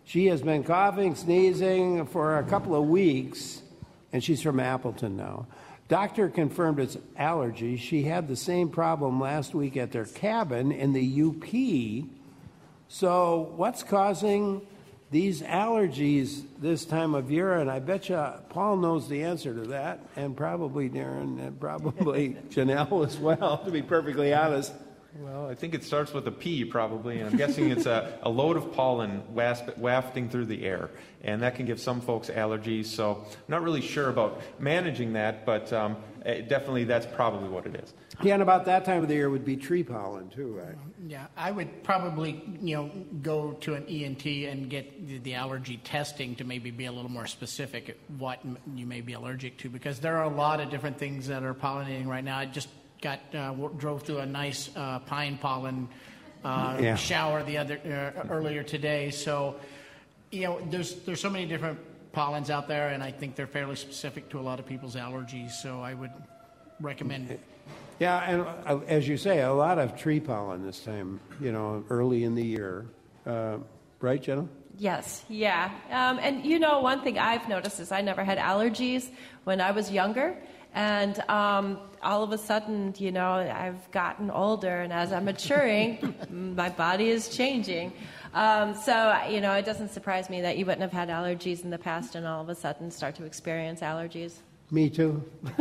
She has been coughing, sneezing for a couple of weeks, and she's from Appleton now. Doctor confirmed it's allergies. She had the same problem last week at their cabin in the UP. So what's causing these allergies this time of year? And I bet you Paul knows the answer to that, and probably Darren, and probably Janelle as well, to be perfectly honest. Well, I think it starts with a P probably, and I'm guessing it's a load of pollen wafting through the air, and that can give some folks allergies. So I'm not really sure about managing that, but definitely that's probably what it is. Yeah, and about that time of the year would be tree pollen too, right? Yeah, I would probably, go to an ENT and get the allergy testing to maybe be a little more specific at what you may be allergic to, because there are a lot of different things that are pollinating right now. I just drove through a nice pine pollen shower earlier today. So, there's so many different pollens out there, and I think they're fairly specific to a lot of people's allergies. So I would recommend it. Yeah, and as you say, a lot of tree pollen this time, early in the year. Right, Jenna? Yes, yeah. And one thing I've noticed is I never had allergies when I was younger. And all of a sudden, I've gotten older, and as I'm maturing, my body is changing. So, it doesn't surprise me that you wouldn't have had allergies in the past and all of a sudden start to experience allergies. Me too.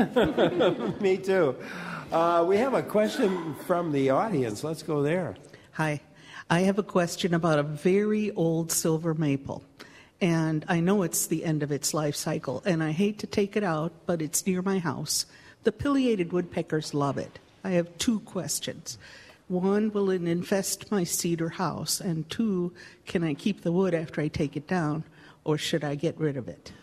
Me too. We have a question from the audience. Let's go there. Hi. I have a question about a very old silver maple. And I know it's the end of its life cycle, and I hate to take it out, but it's near my house. The pileated woodpeckers love it. I have two questions. One, will it infest my cedar house? And two, can I keep the wood after I take it down, or should I get rid of it?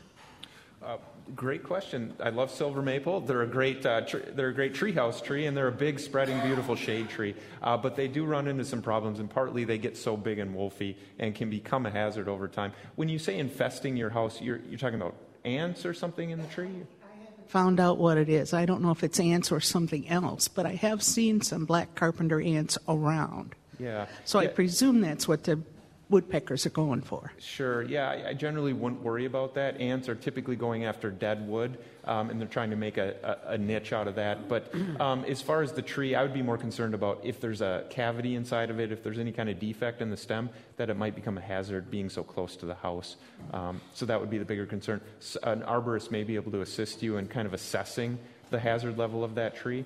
Great question. I love silver maple. They're a great treehouse tree, and they're a big, spreading, beautiful shade tree. But they do run into some problems, and partly they get so big and wolfy and can become a hazard over time. When you say infesting your house, you're talking about ants or something in the tree? Found out what it is. I don't know if it's ants or something else, but I have seen some black carpenter ants around. Yeah. So I presume that's what the woodpeckers are going for. Sure. Yeah, I generally wouldn't worry about that. Ants are typically going after dead wood, and they're trying to make a niche out of that. But as far as the tree, I would be more concerned about if there's a cavity inside of it, if there's any kind of defect in the stem, that it might become a hazard being so close to the house. So that would be the bigger concern. An arborist may be able to assist you in kind of assessing the hazard level of that tree.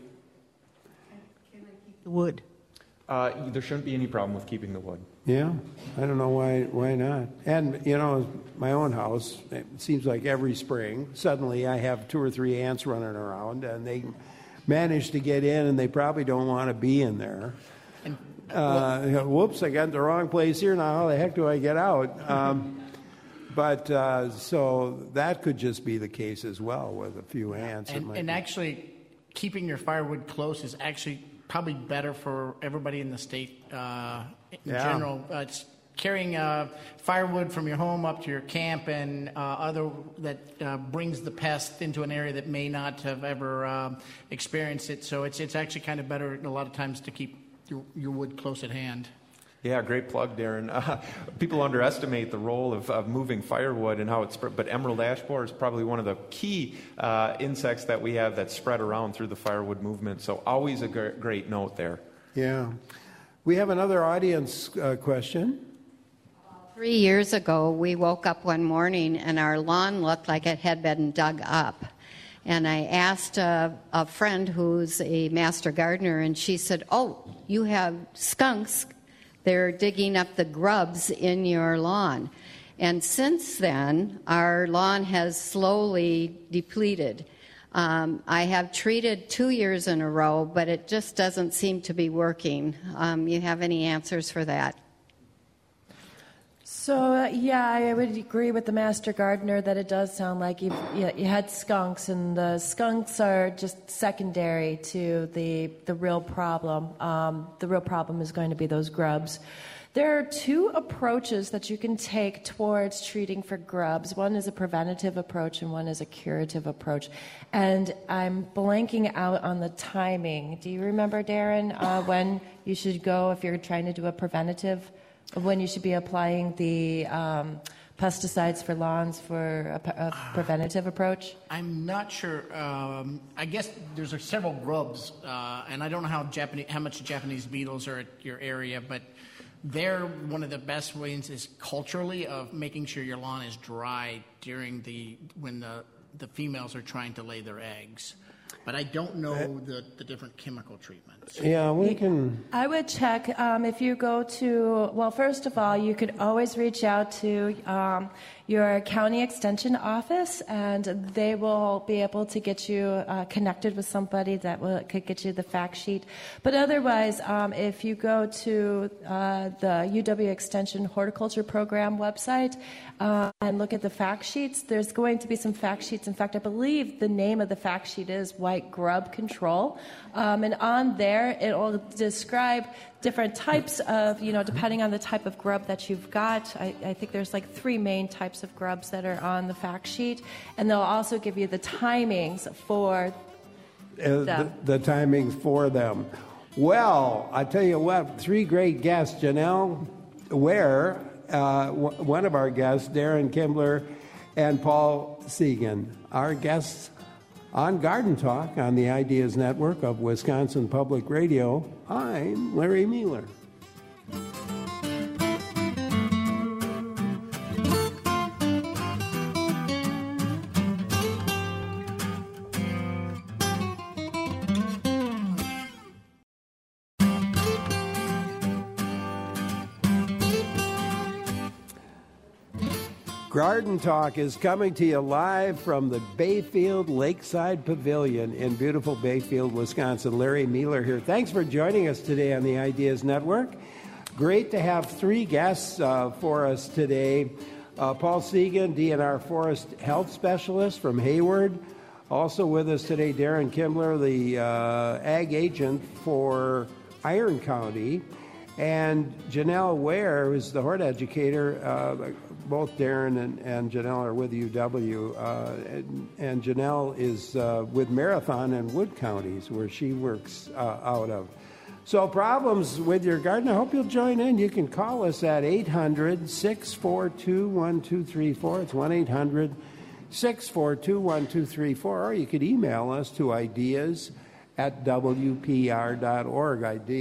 Can I keep the wood? There shouldn't be any problem with keeping the wood. Yeah, I don't know why not. And, my own house, it seems like every spring, suddenly I have 2 or 3 ants running around, and they manage to get in, and they probably don't want to be in there. Whoops, I got in the wrong place here now. How the heck do I get out? So that could just be the case as well with a few ants. And actually, keeping your firewood close is actually probably better for everybody in the state in general. It's carrying firewood from your home up to your camp and other that brings the pest into an area that may not have ever experienced it. So it's actually kind of better a lot of times to keep your wood close at hand. Yeah, great plug, Darren. People underestimate the role of moving firewood and how it's spread, but emerald ash borer is probably one of the key insects that we have that spread around through the firewood movement. So always a great note there. Yeah. We have another audience question. 3 years ago, we woke up one morning and our lawn looked like it had been dug up. And I asked a friend who's a master gardener, and she said, "Oh, you have skunks. They're digging up the grubs in your lawn." And since then, our lawn has slowly depleted. I have treated 2 years in a row, but it just doesn't seem to be working. You have any answers for that? So, I would agree with the master gardener that it does sound like you had skunks, and the skunks are just secondary to the real problem. The real problem is going to be those grubs. There are 2 approaches that you can take towards treating for grubs. One is a preventative approach and one is a curative approach. And I'm blanking out on the timing. Do you remember, Darren, when you should go if you're trying to do a preventative when you should be applying the pesticides for lawns for a preventative approach? I'm not sure. I guess there's several grubs, and I don't know how much Japanese beetles are at your area, but they're one of the best ways is culturally of making sure your lawn is dry when the females are trying to lay their eggs. But I don't know the different chemical treatments. Yeah, we can. I would check if you go to, well, first of all, you could always reach out to your county extension office, and they will be able to get you connected with somebody that could get you the fact sheet. But otherwise, if you go to the UW Extension Horticulture Program website and look at the fact sheets, there's going to be some fact sheets. In fact, I believe the name of the fact sheet is White Grub Control. And on there, it will describe different types of, depending on the type of grub that you've got. I think there's like 3 main types of grubs that are on the fact sheet. And they'll also give you the timings for the timings for them. Well, I tell you what, 3 great guests. Janelle Ware, one of our guests, Darren Kimbler, and Paul Segan, our guests on Garden Talk on the Ideas Network of Wisconsin Public Radio. I'm Larry Mueller. Garden Talk is coming to you live from the Bayfield Lakeside Pavilion in beautiful Bayfield, Wisconsin. Larry Mueller here. Thanks for joining us today on the Ideas Network. Great to have 3 guests for us today. Paul Segan, DNR Forest Health Specialist from Hayward. Also with us today, Darren Kimbler, the Ag Agent for Iron County. And Janelle Ware, who's the hort educator. Both Darren and Janelle are with UW, and Janelle is with Marathon and Wood counties, where she works out of. So problems with your garden, I hope you'll join in. You can call us at 800-642-1234. It's 1-800-642-1234, or you could email us to ideas@wpr.org,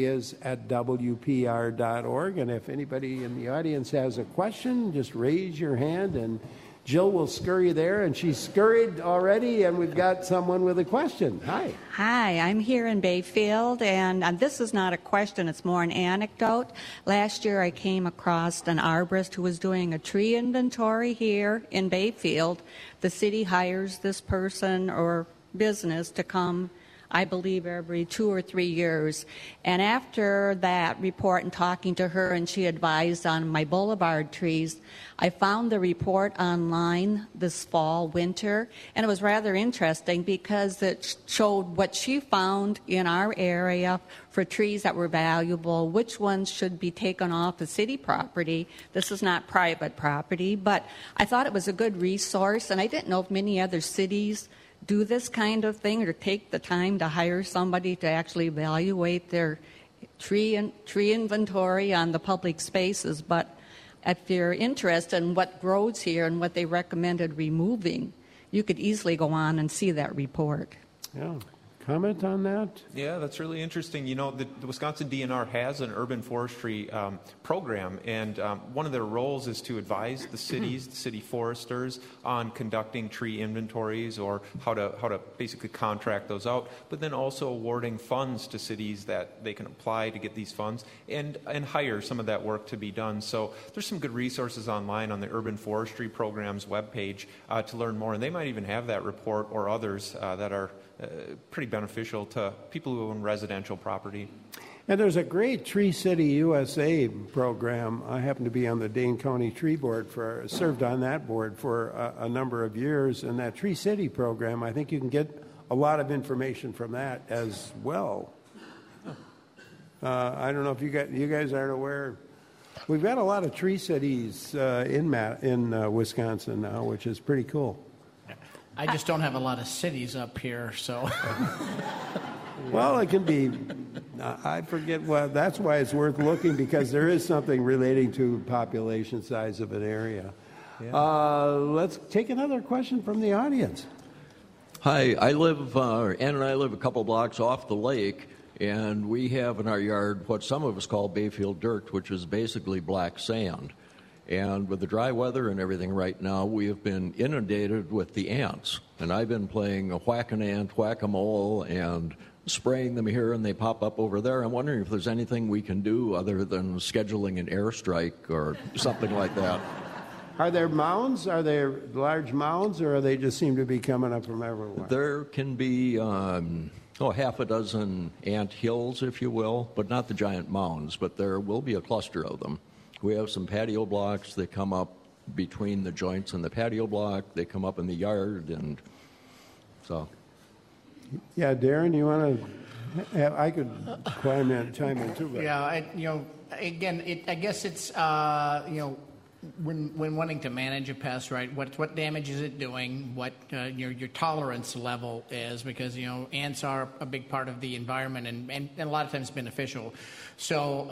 ideas@wpr.org. And if anybody in the audience has a question, just raise your hand, and Jill will scurry there. And she's scurried already, and we've got someone with a question. Hi. Hi, I'm here in Bayfield, and this is not a question, it's more an anecdote. Last year I came across an arborist who was doing a tree inventory here in Bayfield. The city hires this person or business to come, I believe, every 2 or 3 years. And after that report and talking to her, and she advised on my boulevard trees, I found the report online this fall, winter, and it was rather interesting because it showed what she found in our area for trees that were valuable, which ones should be taken off the city property. This is not private property, but I thought it was a good resource, and I didn't know if many other cities do this kind of thing or take the time to hire somebody to actually evaluate their tree inventory on the public spaces. But if you're interested in what grows here and what they recommended removing, you could easily go on and see that report. Yeah. Comment on that? Yeah, that's really interesting. You know, the Wisconsin DNR has an urban forestry program, and one of their roles is to advise the cities, the city foresters, on conducting tree inventories or how to basically contract those out, but then also awarding funds to cities that they can apply to get these funds and hire some of that work to be done. So there's some good resources online on the Urban Forestry Program's webpage to learn more, and they might even have that report or others that are pretty beneficial to people who own residential property. And there's a great Tree City USA program. I happen to be on the Dane County Tree Board, served on that board for a number of years. And that Tree City program, I think you can get a lot of information from that as well. I don't know if you guys aren't aware. We've got a lot of Tree Cities in Wisconsin now, which is pretty cool. I just don't have a lot of cities up here, so. Well, it can be I forget what. That's why it's worth looking, because there is something relating to population size of an area. Yeah. Let's take another question from the audience. Hi, Ann and I live a couple blocks off the lake, and we have in our yard what some of us call Bayfield dirt, which is basically black sand. And with the dry weather and everything right now, we have been inundated with the ants. And I've been playing a whack-an-ant, whack-a-mole, and spraying them here, and they pop up over there. I'm wondering if there's anything we can do other than scheduling an airstrike or something like that. Are there mounds? Are there large mounds, or they just seem to be coming up from everywhere? There can be half a dozen ant hills, if you will, but not the giant mounds, but there will be a cluster of them. We have some patio blocks. They come up between the joints in the patio block. They come up in the yard, and so. Yeah, Darren, you want to? I could chime in too. But. Yeah, again, I guess it's when wanting to manage a pest, right? What damage is it doing? What your tolerance level is, because ants are a big part of the environment and a lot of times beneficial. So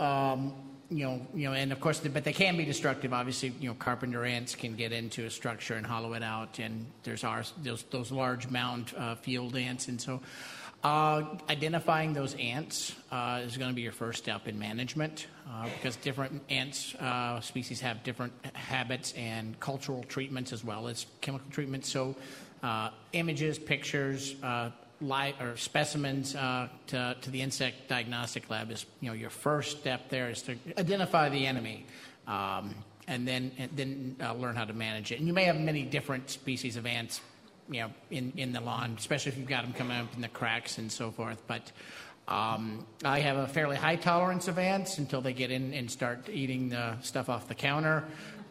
and of course, but they can be destructive. Obviously, carpenter ants can get into a structure and hollow it out, and there's those large mound field ants, and so. Identifying those ants is going to be your first step in management because different ants species have different habits and cultural treatments as well as chemical treatments. So images, pictures, or specimens to the insect diagnostic lab is your first step there is to identify the enemy. And then learn how to manage it. And you may have many different species of ants in the lawn, especially if you've got them coming up in the cracks and so forth. But I have a fairly high tolerance of ants until they get in and start eating the stuff off the counter.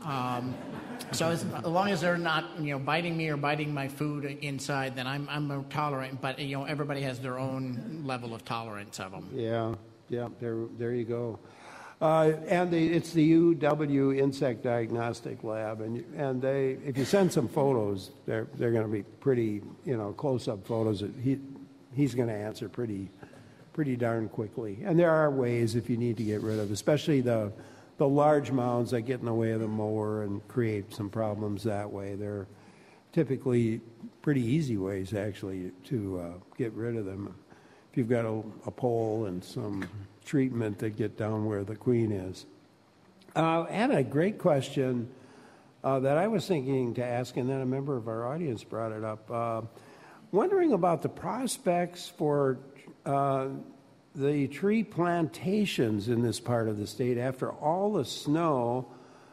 So as long as they're not, biting me or biting my food inside, then I'm tolerant. But everybody has their own level of tolerance of them. Yeah. There you go. And it's the UW Insect Diagnostic Lab, and they, if you send some photos, they're going to be pretty, close-up photos. He's going to answer pretty darn quickly. And there are ways if you need to get rid of, especially the large mounds that get in the way of the mower and create some problems that way. They're typically pretty easy ways actually to get rid of them. If you've got a pole and some treatment to get down where the queen is. And a great question that I was thinking to ask, and then a member of our audience brought it up, wondering about the prospects for the tree plantations in this part of the state after all the snow.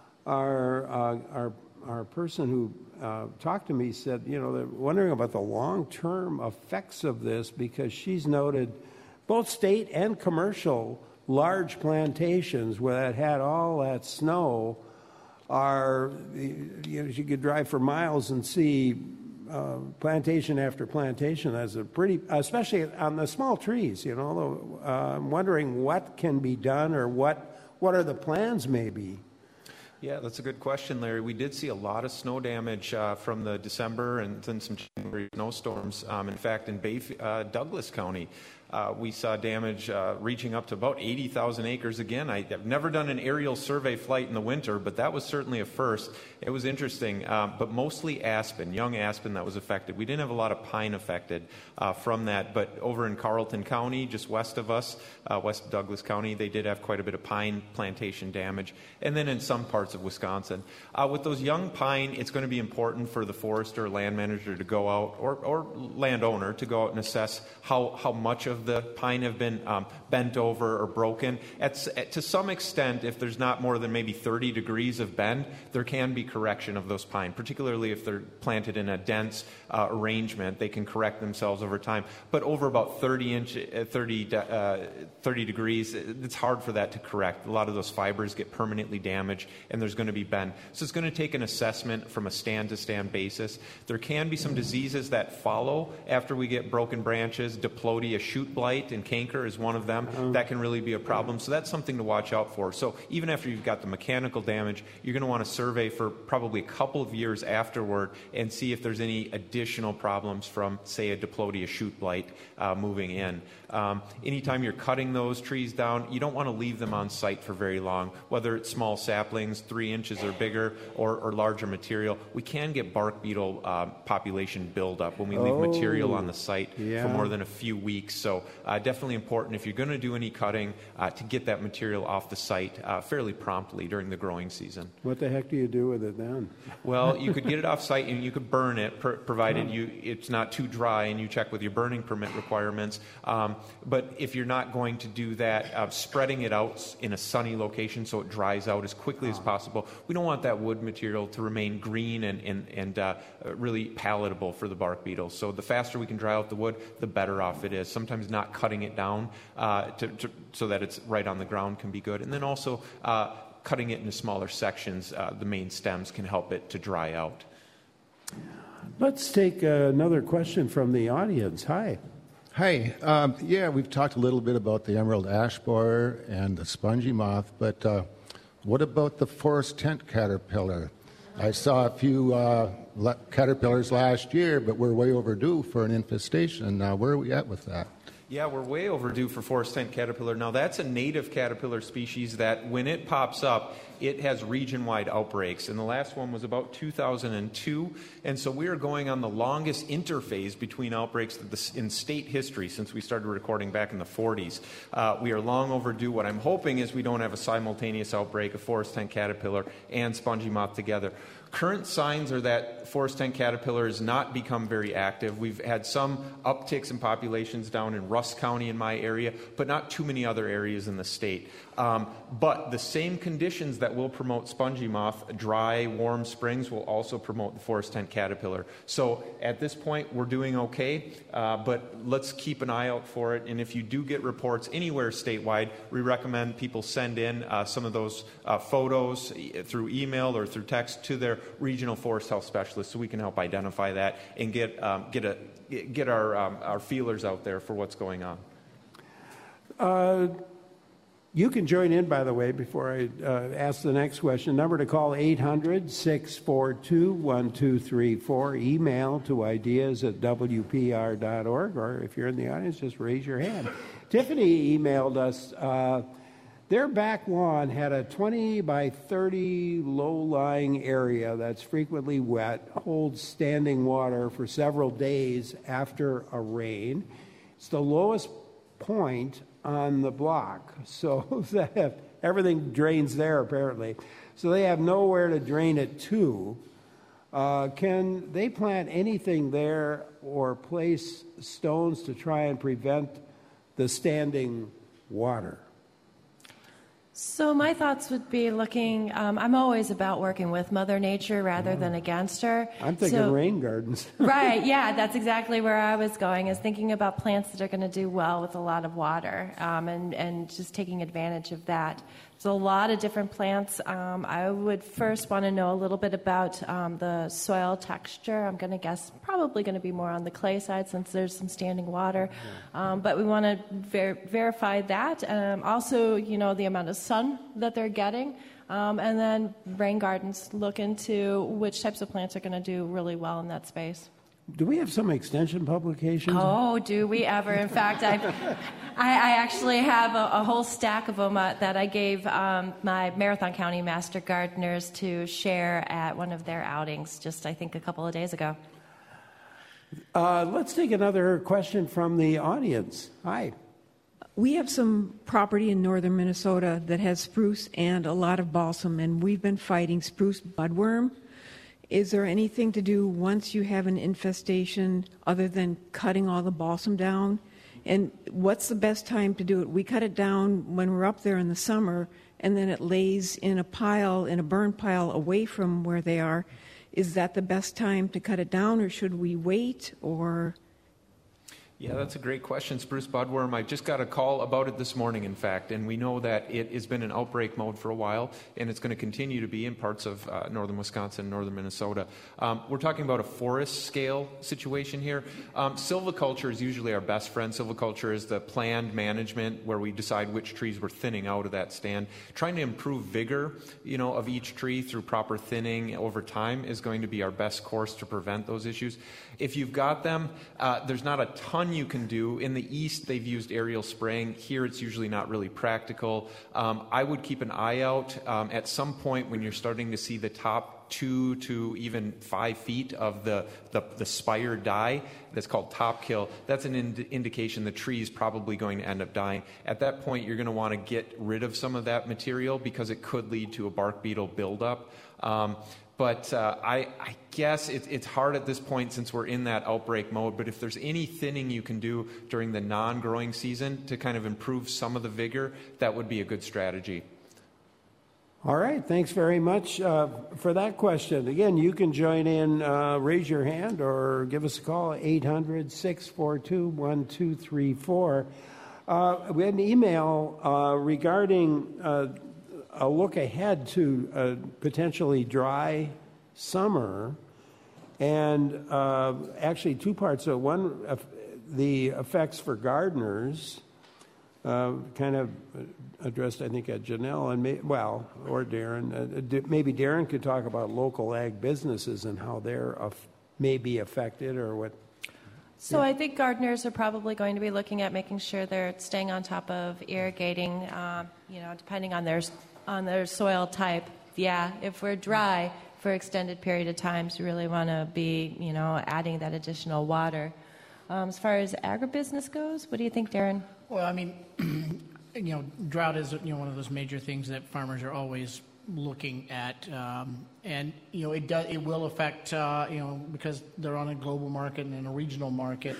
Our person who talked to me said, they're wondering about the long-term effects of this, because she's noted both state and commercial large plantations where that had all that snow are, you could drive for miles and see plantation after plantation. That's a pretty, especially on the small trees, I'm wondering what can be done or what are the plans maybe. Yeah, that's a good question, Larry. We did see a lot of snow damage from the December and then some January snowstorms. In fact, in Douglas County, we saw damage reaching up to about 80,000 acres again. I've never done an aerial survey flight in the winter, but that was certainly a first. It was interesting, but mostly aspen, young aspen that was affected. We didn't have a lot of pine affected from that, but over in Carleton County, just west of us, west of Douglas County, they did have quite a bit of pine plantation damage, and then in some parts of Wisconsin. With those young pine, it's going to be important for the forester or land manager to go out, or landowner to go out and assess how much of the pine have been bent over or broken. To some extent, if there's not more than maybe 30 degrees of bend, there can be correction of those pine, particularly if they're planted in a dense arrangement. They can correct themselves over time. But over about 30 degrees, it's hard for that to correct. A lot of those fibers get permanently damaged, and there's going to be bend. So it's going to take an assessment from a stand-to-stand basis. There can be some diseases that follow after we get broken branches, diplodia, shoot shoot blight and canker is one of them. That can really be a problem. So that's something to watch out for. So even after you've got the mechanical damage, you're going to want to survey for probably a couple of years afterward and see if there's any additional problems from, say, a Diplodia shoot blight moving in. Anytime you're cutting those trees down, you don't want to leave them on site for very long, whether it's small saplings, 3 inches or bigger, or larger material. We can get bark beetle population buildup when we leave material on the site for more than a few weeks. So definitely important if you're going to do any cutting to get that material off the site fairly promptly during the growing season. What the heck do you do with it then? Well, you could get it off site and you could burn it, provided it's not too dry and you check with your burning permit requirements. But if you're not going to do that, spreading it out in a sunny location so it dries out as quickly as possible. We don't want that wood material to remain green and really palatable for the bark beetles. So the faster we can dry out the wood, the better off it is. Sometimes not cutting it down so that it's right on the ground can be good. And then also cutting it into smaller sections, the main stems can help it to dry out. Let's take another question from the audience. Hi. Hi. We've talked a little bit about the emerald ash borer and the spongy moth, but what about the forest tent caterpillar? I saw a few caterpillars last year, but we're way overdue for an infestation. Now, where are we at with that? Yeah, we're way overdue for forest tent caterpillar. Now, that's a native caterpillar species that when it pops up, it has region-wide outbreaks. And the last one was about 2002. And so we are going on the longest interphase between outbreaks in state history since we started recording back in the 40s. We are long overdue. What I'm hoping is we don't have a simultaneous outbreak of forest tent caterpillar and spongy moth together. Current signs are that forest tent caterpillar has not become very active. We've had some upticks in populations down in Rusk County in my area, but not too many other areas in the state. But the same conditions that will promote spongy moth, dry, warm springs, will also promote the forest tent caterpillar. So at this point, we're doing okay, but let's keep an eye out for it. And if you do get reports anywhere statewide, we recommend people send in some of those photos through email or through text to their regional forest health specialist so we can help identify that and get our feelers out there for what's going on. You can join in, by the way, before I ask the next question. Number to call, 800-642-1234. Email to ideas@wpr.org, or if you're in the audience, just raise your hand. Tiffany emailed us. Their back lawn had a 20 by 30 low-lying area that's frequently wet, holds standing water for several days after a rain. It's the lowest point on the block, so that everything drains there apparently. So they have nowhere to drain it to. Can they plant anything there or place stones to try and prevent the standing water? So my thoughts would be looking, I'm always about working with Mother Nature rather than against her. I'm thinking rain gardens. Right, yeah, that's exactly where I was going, is thinking about plants that are going to do well with a lot of water and just taking advantage of that. There's a lot of different plants. I would first want to know a little bit about the soil texture. I'm going to guess probably going to be more on the clay side since there's some standing water. But we want to verify that. Also, the amount of sun that they're getting. And then rain gardens, look into which types of plants are going to do really well in that space. Do we have some extension publications? Oh, do we ever? In fact, I actually have a whole stack of them that I gave my Marathon County Master Gardeners to share at one of their outings just, I think, a couple of days ago. Let's take another question from the audience. Hi. We have some property in northern Minnesota that has spruce and a lot of balsam, and we've been fighting spruce budworm. Is there anything to do once you have an infestation other than cutting all the balsam down? And what's the best time to do it? We cut it down when we're up there in the summer, and then it lays in a pile, in a burn pile away from where they are. Is that the best time to cut it down, or should we wait, or... Yeah, that's a great question, spruce budworm. I just got a call about it this morning, in fact, and we know that it has been in outbreak mode for a while, and it's going to continue to be in parts of northern Wisconsin, northern Minnesota. We're talking about a forest scale situation here. Silviculture is usually our best friend. Silviculture is the planned management where we decide which trees we're thinning out of that stand. Trying to improve vigor, of each tree through proper thinning over time is going to be our best course to prevent those issues. If you've got them, there's not a ton you can do. In the east, they've used aerial spraying. Here, it's usually not really practical. I would keep an eye out at some point when you're starting to see the top 2 to even 5 feet of the spire die. That's called top kill. That's an indication the tree is probably going to end up dying. At that point, you're going to want to get rid of some of that material because it could lead to a bark beetle buildup. But I guess it's hard at this point since we're in that outbreak mode. But if there's any thinning you can do during the non-growing season to kind of improve some of the vigor, that would be a good strategy. All right, thanks very much for that question. Again, you can join in, raise your hand, or give us a call, 800-642-1234. We had an email regarding a look ahead to a potentially dry summer, and actually 2 parts. So one, the effects for gardeners, kind of addressed, I think, at Janelle or Darren. Maybe Darren could talk about local ag businesses and how they're may be affected, or what. So I think gardeners are probably going to be looking at making sure they're staying on top of irrigating, depending on their soil type. Yeah, if we're dry for extended period of times, we really want to be, adding that additional water. As far as agribusiness goes, what do you think, Darren? Well, I mean, drought is one of those major things that farmers are always looking at, and it will affect because they're on a global market and a regional market.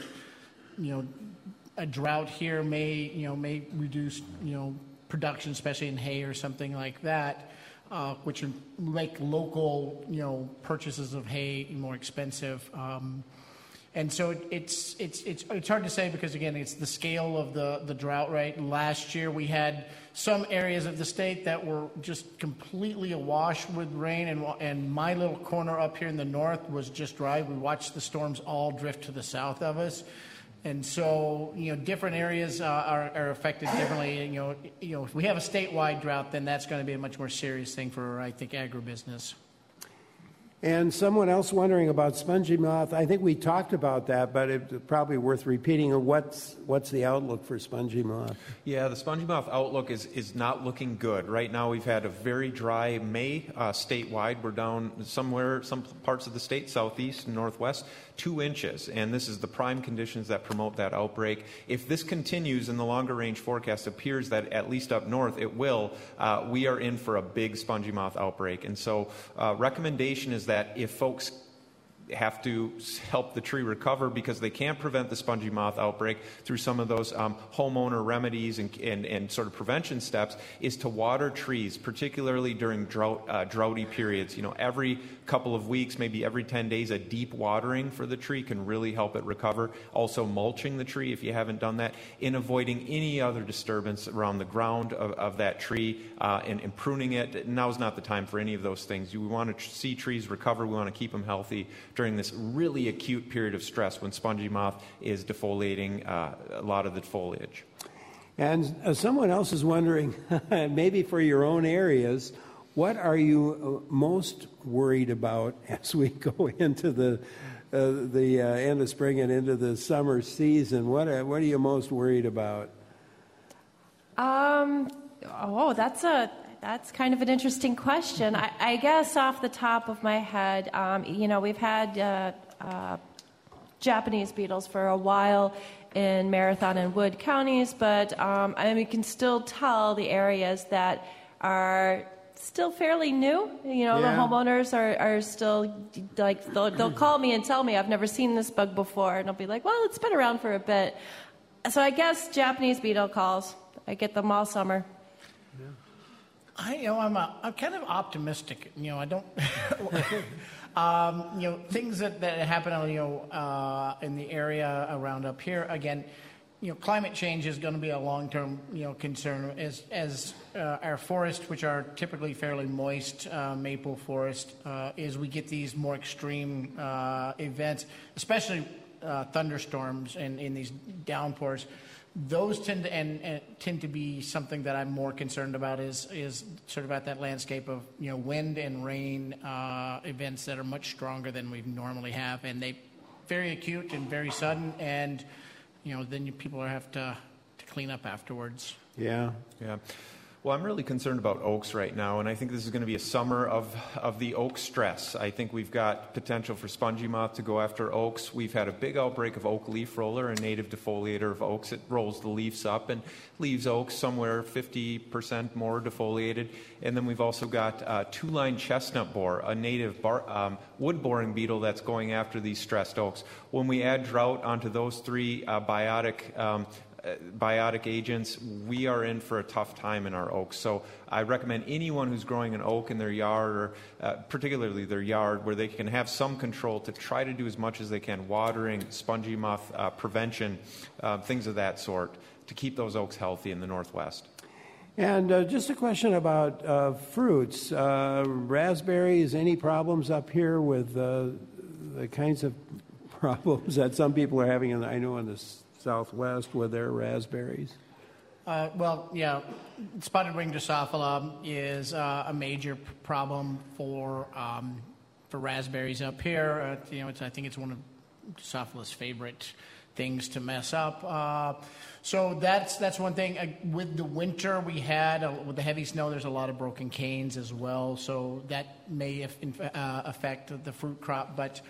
A drought here may reduce production, especially in hay or something like that, which would make local purchases of hay more expensive. And so it's hard to say because, again, it's the scale of the drought, right? Last year we had some areas of the state that were just completely awash with rain, and my little corner up here in the north was just dry. We watched the storms all drift to the south of us. And so, different areas are affected differently. If we have a statewide drought, then that's going to be a much more serious thing for, I think, agribusiness. And someone else wondering about spongy moth. I think we talked about that, but it's probably worth repeating. What's the outlook for spongy moth? Yeah, the spongy moth outlook is not looking good. Right now we've had a very dry May statewide. We're down some parts of the state, southeast and northwest, 2 inches. And this is the prime conditions that promote that outbreak. If this continues and the longer range forecast appears that at least up north it will, we are in for a big spongy moth outbreak. And so recommendation is that if folks have to help the tree recover because they can't prevent the spongy moth outbreak through some of those homeowner remedies and sort of prevention steps, is to water trees, particularly during droughty periods. Every couple of weeks, maybe every 10 days, a deep watering for the tree can really help it recover. Also mulching the tree if you haven't done that, in avoiding any other disturbance around the ground of that tree, and pruning it. Now's not the time for any of those things. We want to see trees recover. We want to keep them healthy during this really acute period of stress when spongy moth is defoliating a lot of the foliage. And someone else is wondering, maybe for your own areas, what are you most worried about as we go into the end of spring and into the summer season? What are you most worried about? That's kind of an interesting question. I guess off the top of my head, we've had Japanese beetles for a while in Marathon and Wood counties, but we can still tell the areas that are still fairly new. The homeowners are still like, they'll call me and tell me, I've never seen this bug before, and I'll be like, well, it's been around for a bit. So I guess Japanese beetle calls. I get them all summer. I'm kind of optimistic. I don't. Things that happen, in the area around up here. Again, climate change is going to be a long-term, concern as our forests, which are typically fairly moist maple forest, is we get these more extreme events, especially thunderstorms and in these downpours. Those tend to be something that I'm more concerned about is sort of at that landscape of wind and rain events that are much stronger than we normally have, and they very acute and very sudden, and then people have to clean up afterwards. Yeah. Well, I'm really concerned about oaks right now, and I think this is going to be a summer of the oak stress. I think we've got potential for spongy moth to go after oaks. We've had a big outbreak of oak leaf roller, a native defoliator of oaks. It rolls the leaves up and leaves oaks somewhere 50% more defoliated. And then we've also got two-line chestnut borer, a native wood-boring beetle that's going after these stressed oaks. When we add drought onto those three biotic agents, we are in for a tough time in our oaks. So I recommend anyone who's growing an oak in their yard, or particularly their yard, where they can have some control, to try to do as much as they can, watering, spongy moth prevention, things of that sort, to keep those oaks healthy in the Northwest. And just a question about fruits. Raspberries, any problems up here with the kinds of problems that some people are having, I know in the Southwest with their raspberries? Spotted wing Drosophila is a major problem for raspberries up here. I think it's one of Drosophila's favorite things to mess up. So that's one thing. With the winter we had, with the heavy snow, there's a lot of broken canes as well. So that may affect the fruit crop, but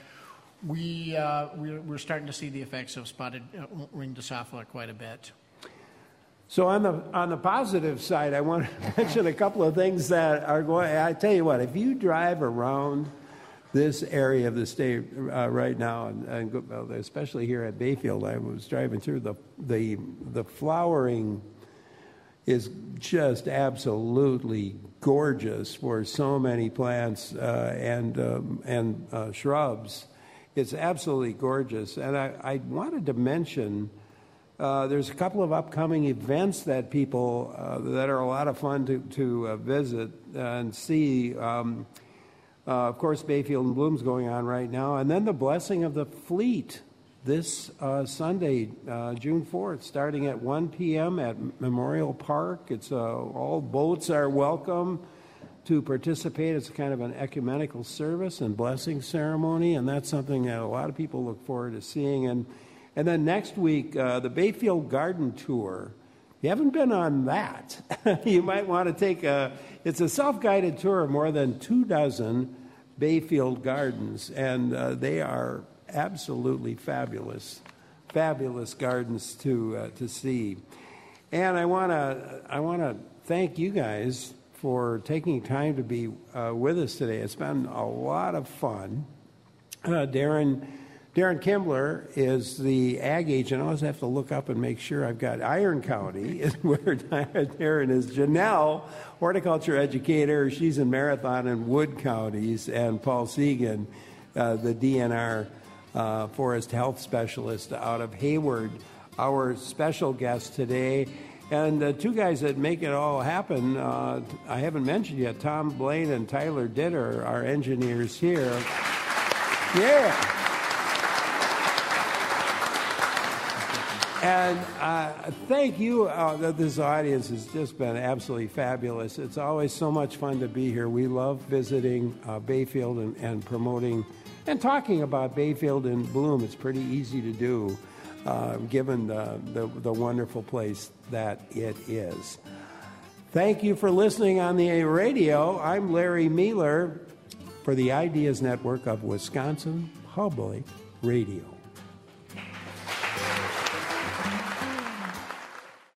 we're starting to see the effects of spotted wing Drosophila quite a bit. So on the positive side, I want to mention a couple of things that are going. I tell you what, if you drive around this area of the state right now, and especially here at Bayfield, I was driving through the flowering is just absolutely gorgeous for so many plants and shrubs. It's absolutely gorgeous. And I wanted to mention there's a couple of upcoming events that people that are a lot of fun to visit and see. Of course, Bayfield in Bloom's going on right now. And then the Blessing of the Fleet this Sunday, June 4th, starting at 1 p.m. at Memorial Park. It's all boats are welcome to participate. It's kind of an ecumenical service and blessing ceremony, and that's something that a lot of people look forward to seeing. And then next week, the Bayfield Garden Tour. If you haven't been on that, you might want to take it's a self-guided tour of more than 24 Bayfield gardens, and they are absolutely fabulous gardens to see. And I want to thank you guys for taking time to be with us today. It's been a lot of fun. Darren Kimbler is the ag agent. I always have to look up and make sure I've got Iron County is where Darren is. Janelle, horticulture educator. She's in Marathon and Wood counties. And Paul Segan, the DNR forest health specialist out of Hayward, our special guest today. And the two guys that make it all happen, I haven't mentioned yet, Tom Blaine and Tyler Ditter, our engineers here. Yeah. And thank you. This audience has just been absolutely fabulous. It's always so much fun to be here. We love visiting Bayfield and promoting and talking about Bayfield in Bloom. It's pretty easy to do, given the wonderful place that it is. Thank you for listening on the radio. I'm Larry Mueller for the Ideas Network of Wisconsin Public Radio.